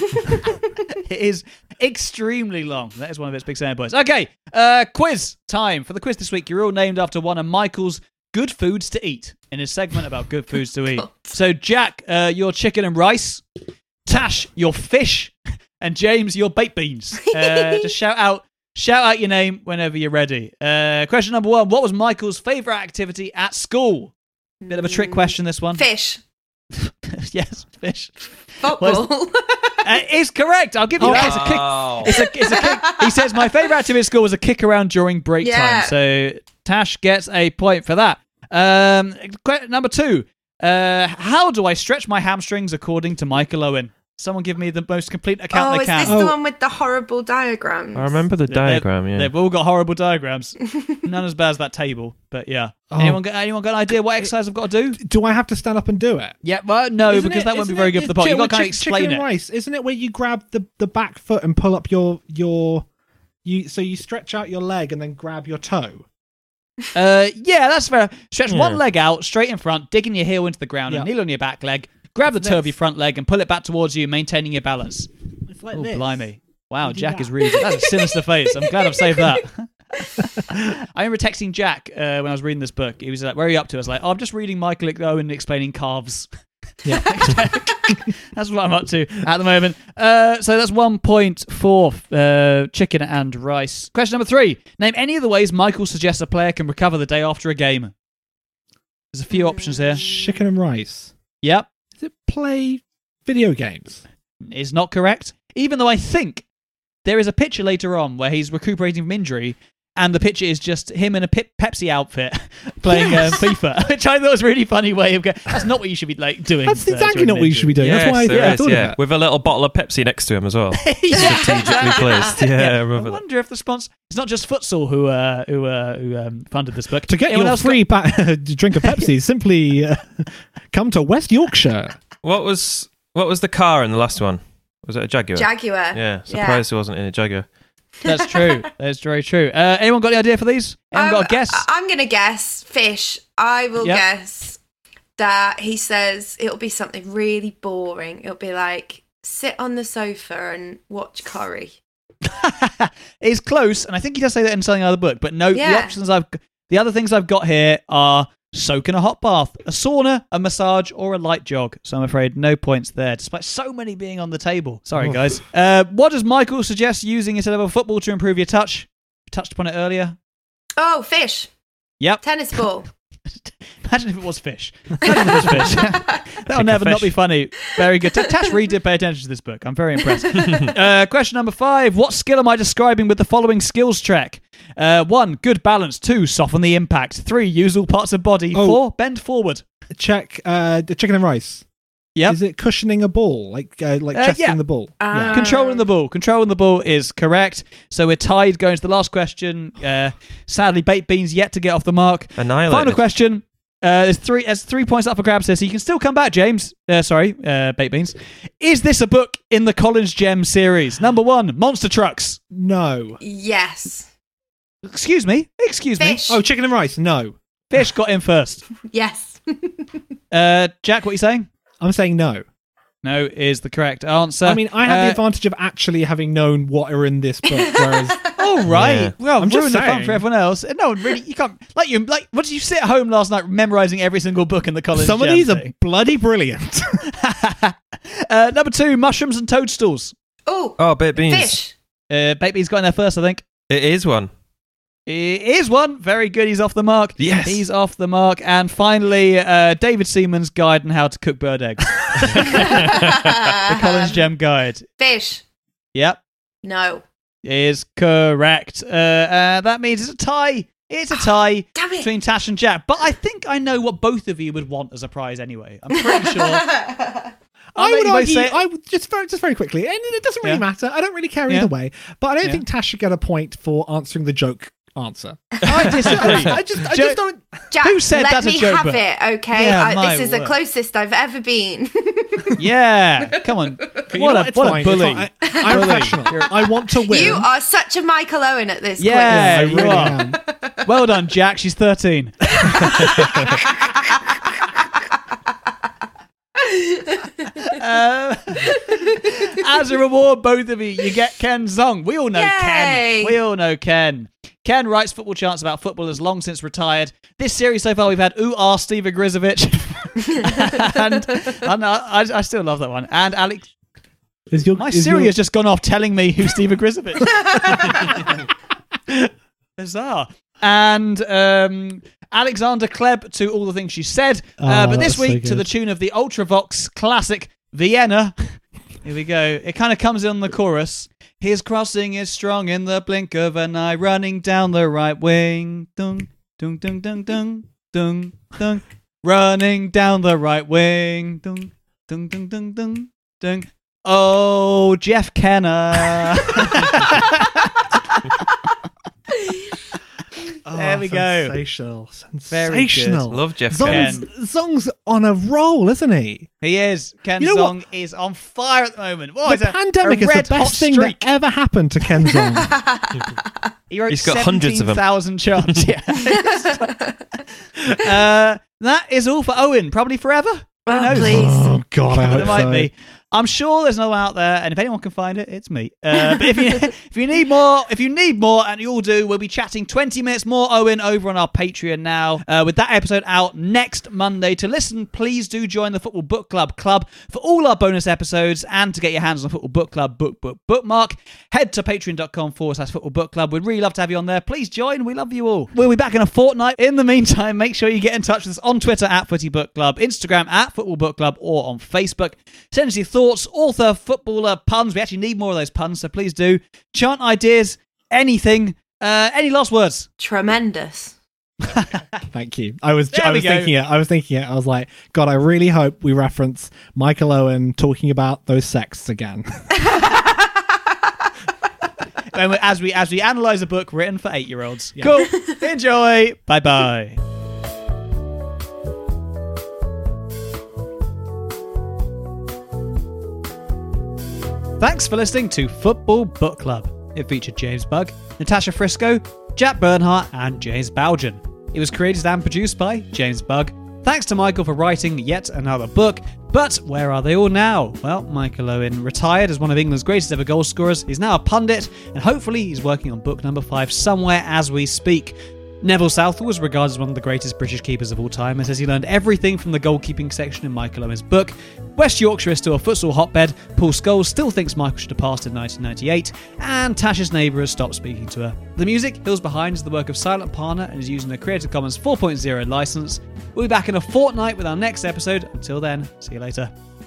It is extremely long. That is one of its big selling points. Okay, quiz time. For the quiz this week, you're all named after one of Michael's good foods to eat in his segment about good foods to eat. So, Jack, your chicken and rice. Tash, your fish. And James, your baked beans. Just shout out your name whenever you're ready. Question number 1. What was Michael's favourite activity at school? Bit of a trick question, this one. Fish. Yes, fish. Football. It's correct. I'll give you that. It's a kick. He says, my favourite activity at school was a kick around during break time. So Tash gets a point for that. Number 2. How do I stretch my hamstrings according to Michael Owen? Someone give me the most complete account they can. Is this the one with the horrible diagrams? I remember the diagram, They've all got horrible diagrams. None as bad as that table, but yeah. Anyone got an idea what exercise I've got to do? Do I have to stand up and do it? Yeah, well, no, because that won't be very good for the pot. You've got to kind of explain chicken and rice, isn't it where you grab the back foot and pull up so you stretch out your leg and then grab your toe? Yeah, that's fair. Stretch one leg out, straight in front, digging your heel into the ground and kneel on your back leg. Grab the toe of your front leg and pull it back towards you, maintaining your balance. It's like this. Blimey. Wow, Jack is really... That's a sinister face. I'm glad I've saved that. I remember texting Jack when I was reading this book. He was like, where are you up to? I was like, I'm just reading Michael Owen explaining calves. Yeah. That's what I'm up to at the moment. So that's 1 point for chicken and rice. Question number 3. Name any of the ways Michael suggests a player can recover the day after a game. There's a few options here. Chicken and rice. Yep. Does it play video games? Is not correct. Even though I think there is a picture later on where he's recuperating from injury, and the picture is just him in a Pepsi outfit playing FIFA, which I thought was a really funny way of going. That's not what you should be doing. That's exactly not what you should be doing. That's why I thought of that. With a little bottle of Pepsi next to him as well. Strategically placed. I wonder if the sponsor... It's not just Futsal who funded this book. To get your free drink of Pepsi, simply come to West Yorkshire. What was the car in the last one? Was it a Jaguar? Jaguar. Yeah, surprised it wasn't in a Jaguar. That's true. That's very true. Anyone got the idea for these? Anyone got a guess? I'm going to guess fish. I will guess that he says it'll be something really boring. It'll be like sit on the sofa and watch Corrie. It's close, and I think he does say that in something out of the book. But no, the other things I've got here are soak in a hot bath, a sauna, a massage, or a light jog. So I'm afraid no points there, despite so many being on the table. Sorry, guys. What does Michael suggest using instead of a football to improve your touch? We touched upon it earlier. Oh, fish. Yep. Tennis ball. Imagine if it was fish. That'll never not be funny. Very good. Tash Reid did pay attention to this book. I'm very impressed. Question number 5. What skill am I describing with the following skills check? 1. Good balance. 2. Soften the impact. 3. Use all parts of body. 4. Bend forward. Check the chicken and rice. Yep. Is it cushioning a ball? Like chesting the ball? Controlling the ball. Controlling the ball is correct. So we're tied going to the last question. Sadly, baked beans yet to get off the mark. Annihilated. Final question. There's 3 points up for grabs here, so you can still come back, James. Baked beans. Is this a book in the Collins Gem series? Number 1, Monster Trucks. No. Yes. Excuse me. Fish. Oh, chicken and rice. No. Fish got in first. Yes. Jack, what are you saying? I'm saying no. No is the correct answer. I mean, I have the advantage of actually having known what are in this book, whereas... Oh, right. Yeah. Well, I'm ruin just the fun saying. for everyone else. No, really, you can't... What did you sit at home last night memorising every single book in the Collins Some of Gem these are thing? bloody brilliant. Number 2, mushrooms and toadstools. Oh, baked beans. fish. Baked beans got in there first, I think. It is one. It is one. Very good. He's off the mark. Yes. He's off the mark. And finally, David Seaman's Guide on How to Cook Bird Eggs. The Collins Gem Guide. Fish. Yep. No. Is correct. That means it's a tie. It's a tie Damn it. between Tash and Jack. But I think I know what both of you would want as a prize anyway. I'm pretty sure. I would argue, say it. I would just very quickly, and it doesn't really matter. I don't really care either way. But I don't think Tash should get a point for answering the joke answer. I disagree. I just don't. Jack, Who said let that's a me joke, have but- it, okay? Yeah, my this is the word. closest I've ever been. Yeah. Come on. You What know a it's fine. bully. I'm professional. I want to win. You are such a Michael Owen at this Yeah, I quiz. you really are. am. Well done, Jack. She's 13. As a reward, both of you get Ken's song. We all know Yay. Ken. We all know Ken. Ken writes football chants about footballers long since retired. This series so far, we've had Steve Grizovic. and I still love that one. And Alex. My Siri has just gone off telling me who Steve Grizovic is. Bizarre. And Alexander Klebb to all the things she said. But this that's week, so to the good. tune of the Ultravox classic Vienna. Here we go. It kind of comes in the chorus. His crossing is strong in the blink of an eye, running down the right wing. Dung, dung, dung, dung, dung, dung, dung. Running down the right wing. Dung, dung, dung, dung, dung, dung. Oh, Jeff Kenner. There we go. Sensational. Very good. Sensational. Love Jeff Kenner. Zong's on a roll, isn't he? He is. Ken You know Zong is on fire at the moment. What, The it's a pandemic is the red-hot best thing streak. that ever happened to Ken Zong. He wrote He's got hundreds of them. 17,000 charts. Yeah. That is all for Owen. Probably forever. Who Oh, knows? please. Oh God, I hope There might so. be. I'm sure there's no one out there, and if anyone can find it, it's me. But if you need more, and you all do, we'll be chatting 20 minutes more Owen over on our Patreon now. With that episode out next Monday. To listen, please do join the Football Book Club for all our bonus episodes, and to get your hands on the Football Book Club bookmark, head to patreon.com/Football Book Club. We'd really love to have you on there. Please join. We love you all. We'll be back in a fortnight. In the meantime, make sure you get in touch with us on Twitter @Footy Book Club, Instagram @Football Book Club, or on Facebook. Send us your thoughts, author, footballer, puns. We actually need more of those puns, so please do. Chant ideas, anything. Any last words? Tremendous. Thank you. I was There we go. thinking it. I was like, God, I really hope we reference Michael Owen talking about those sexts again. As we analyse a book written for 8-year-olds. Yeah. Cool. Enjoy. Bye-bye. Thanks for listening to Football Book Club. It featured James Bugg, Natasha Frisco, Jack Bernhardt, and James Bowden. It was created and produced by James Bugg. Thanks to Michael for writing yet another book. But where are they all now? Well, Michael Owen retired as one of England's greatest ever goal scorers. He's now a pundit, and hopefully he's working on book number 5 somewhere as we speak. Neville Southall was regarded as one of the greatest British keepers of all time and says he learned everything from the goalkeeping section in Michael Owen's book. West Yorkshire is still a futsal hotbed. Paul Scholes still thinks Michael should have passed in 1998, and Tasha's neighbour has stopped speaking to her. The music, Hills Behind, is the work of Silent Partner and is using a Creative Commons 4.0 license. We'll be back in a fortnight with our next episode. Until then, see you later.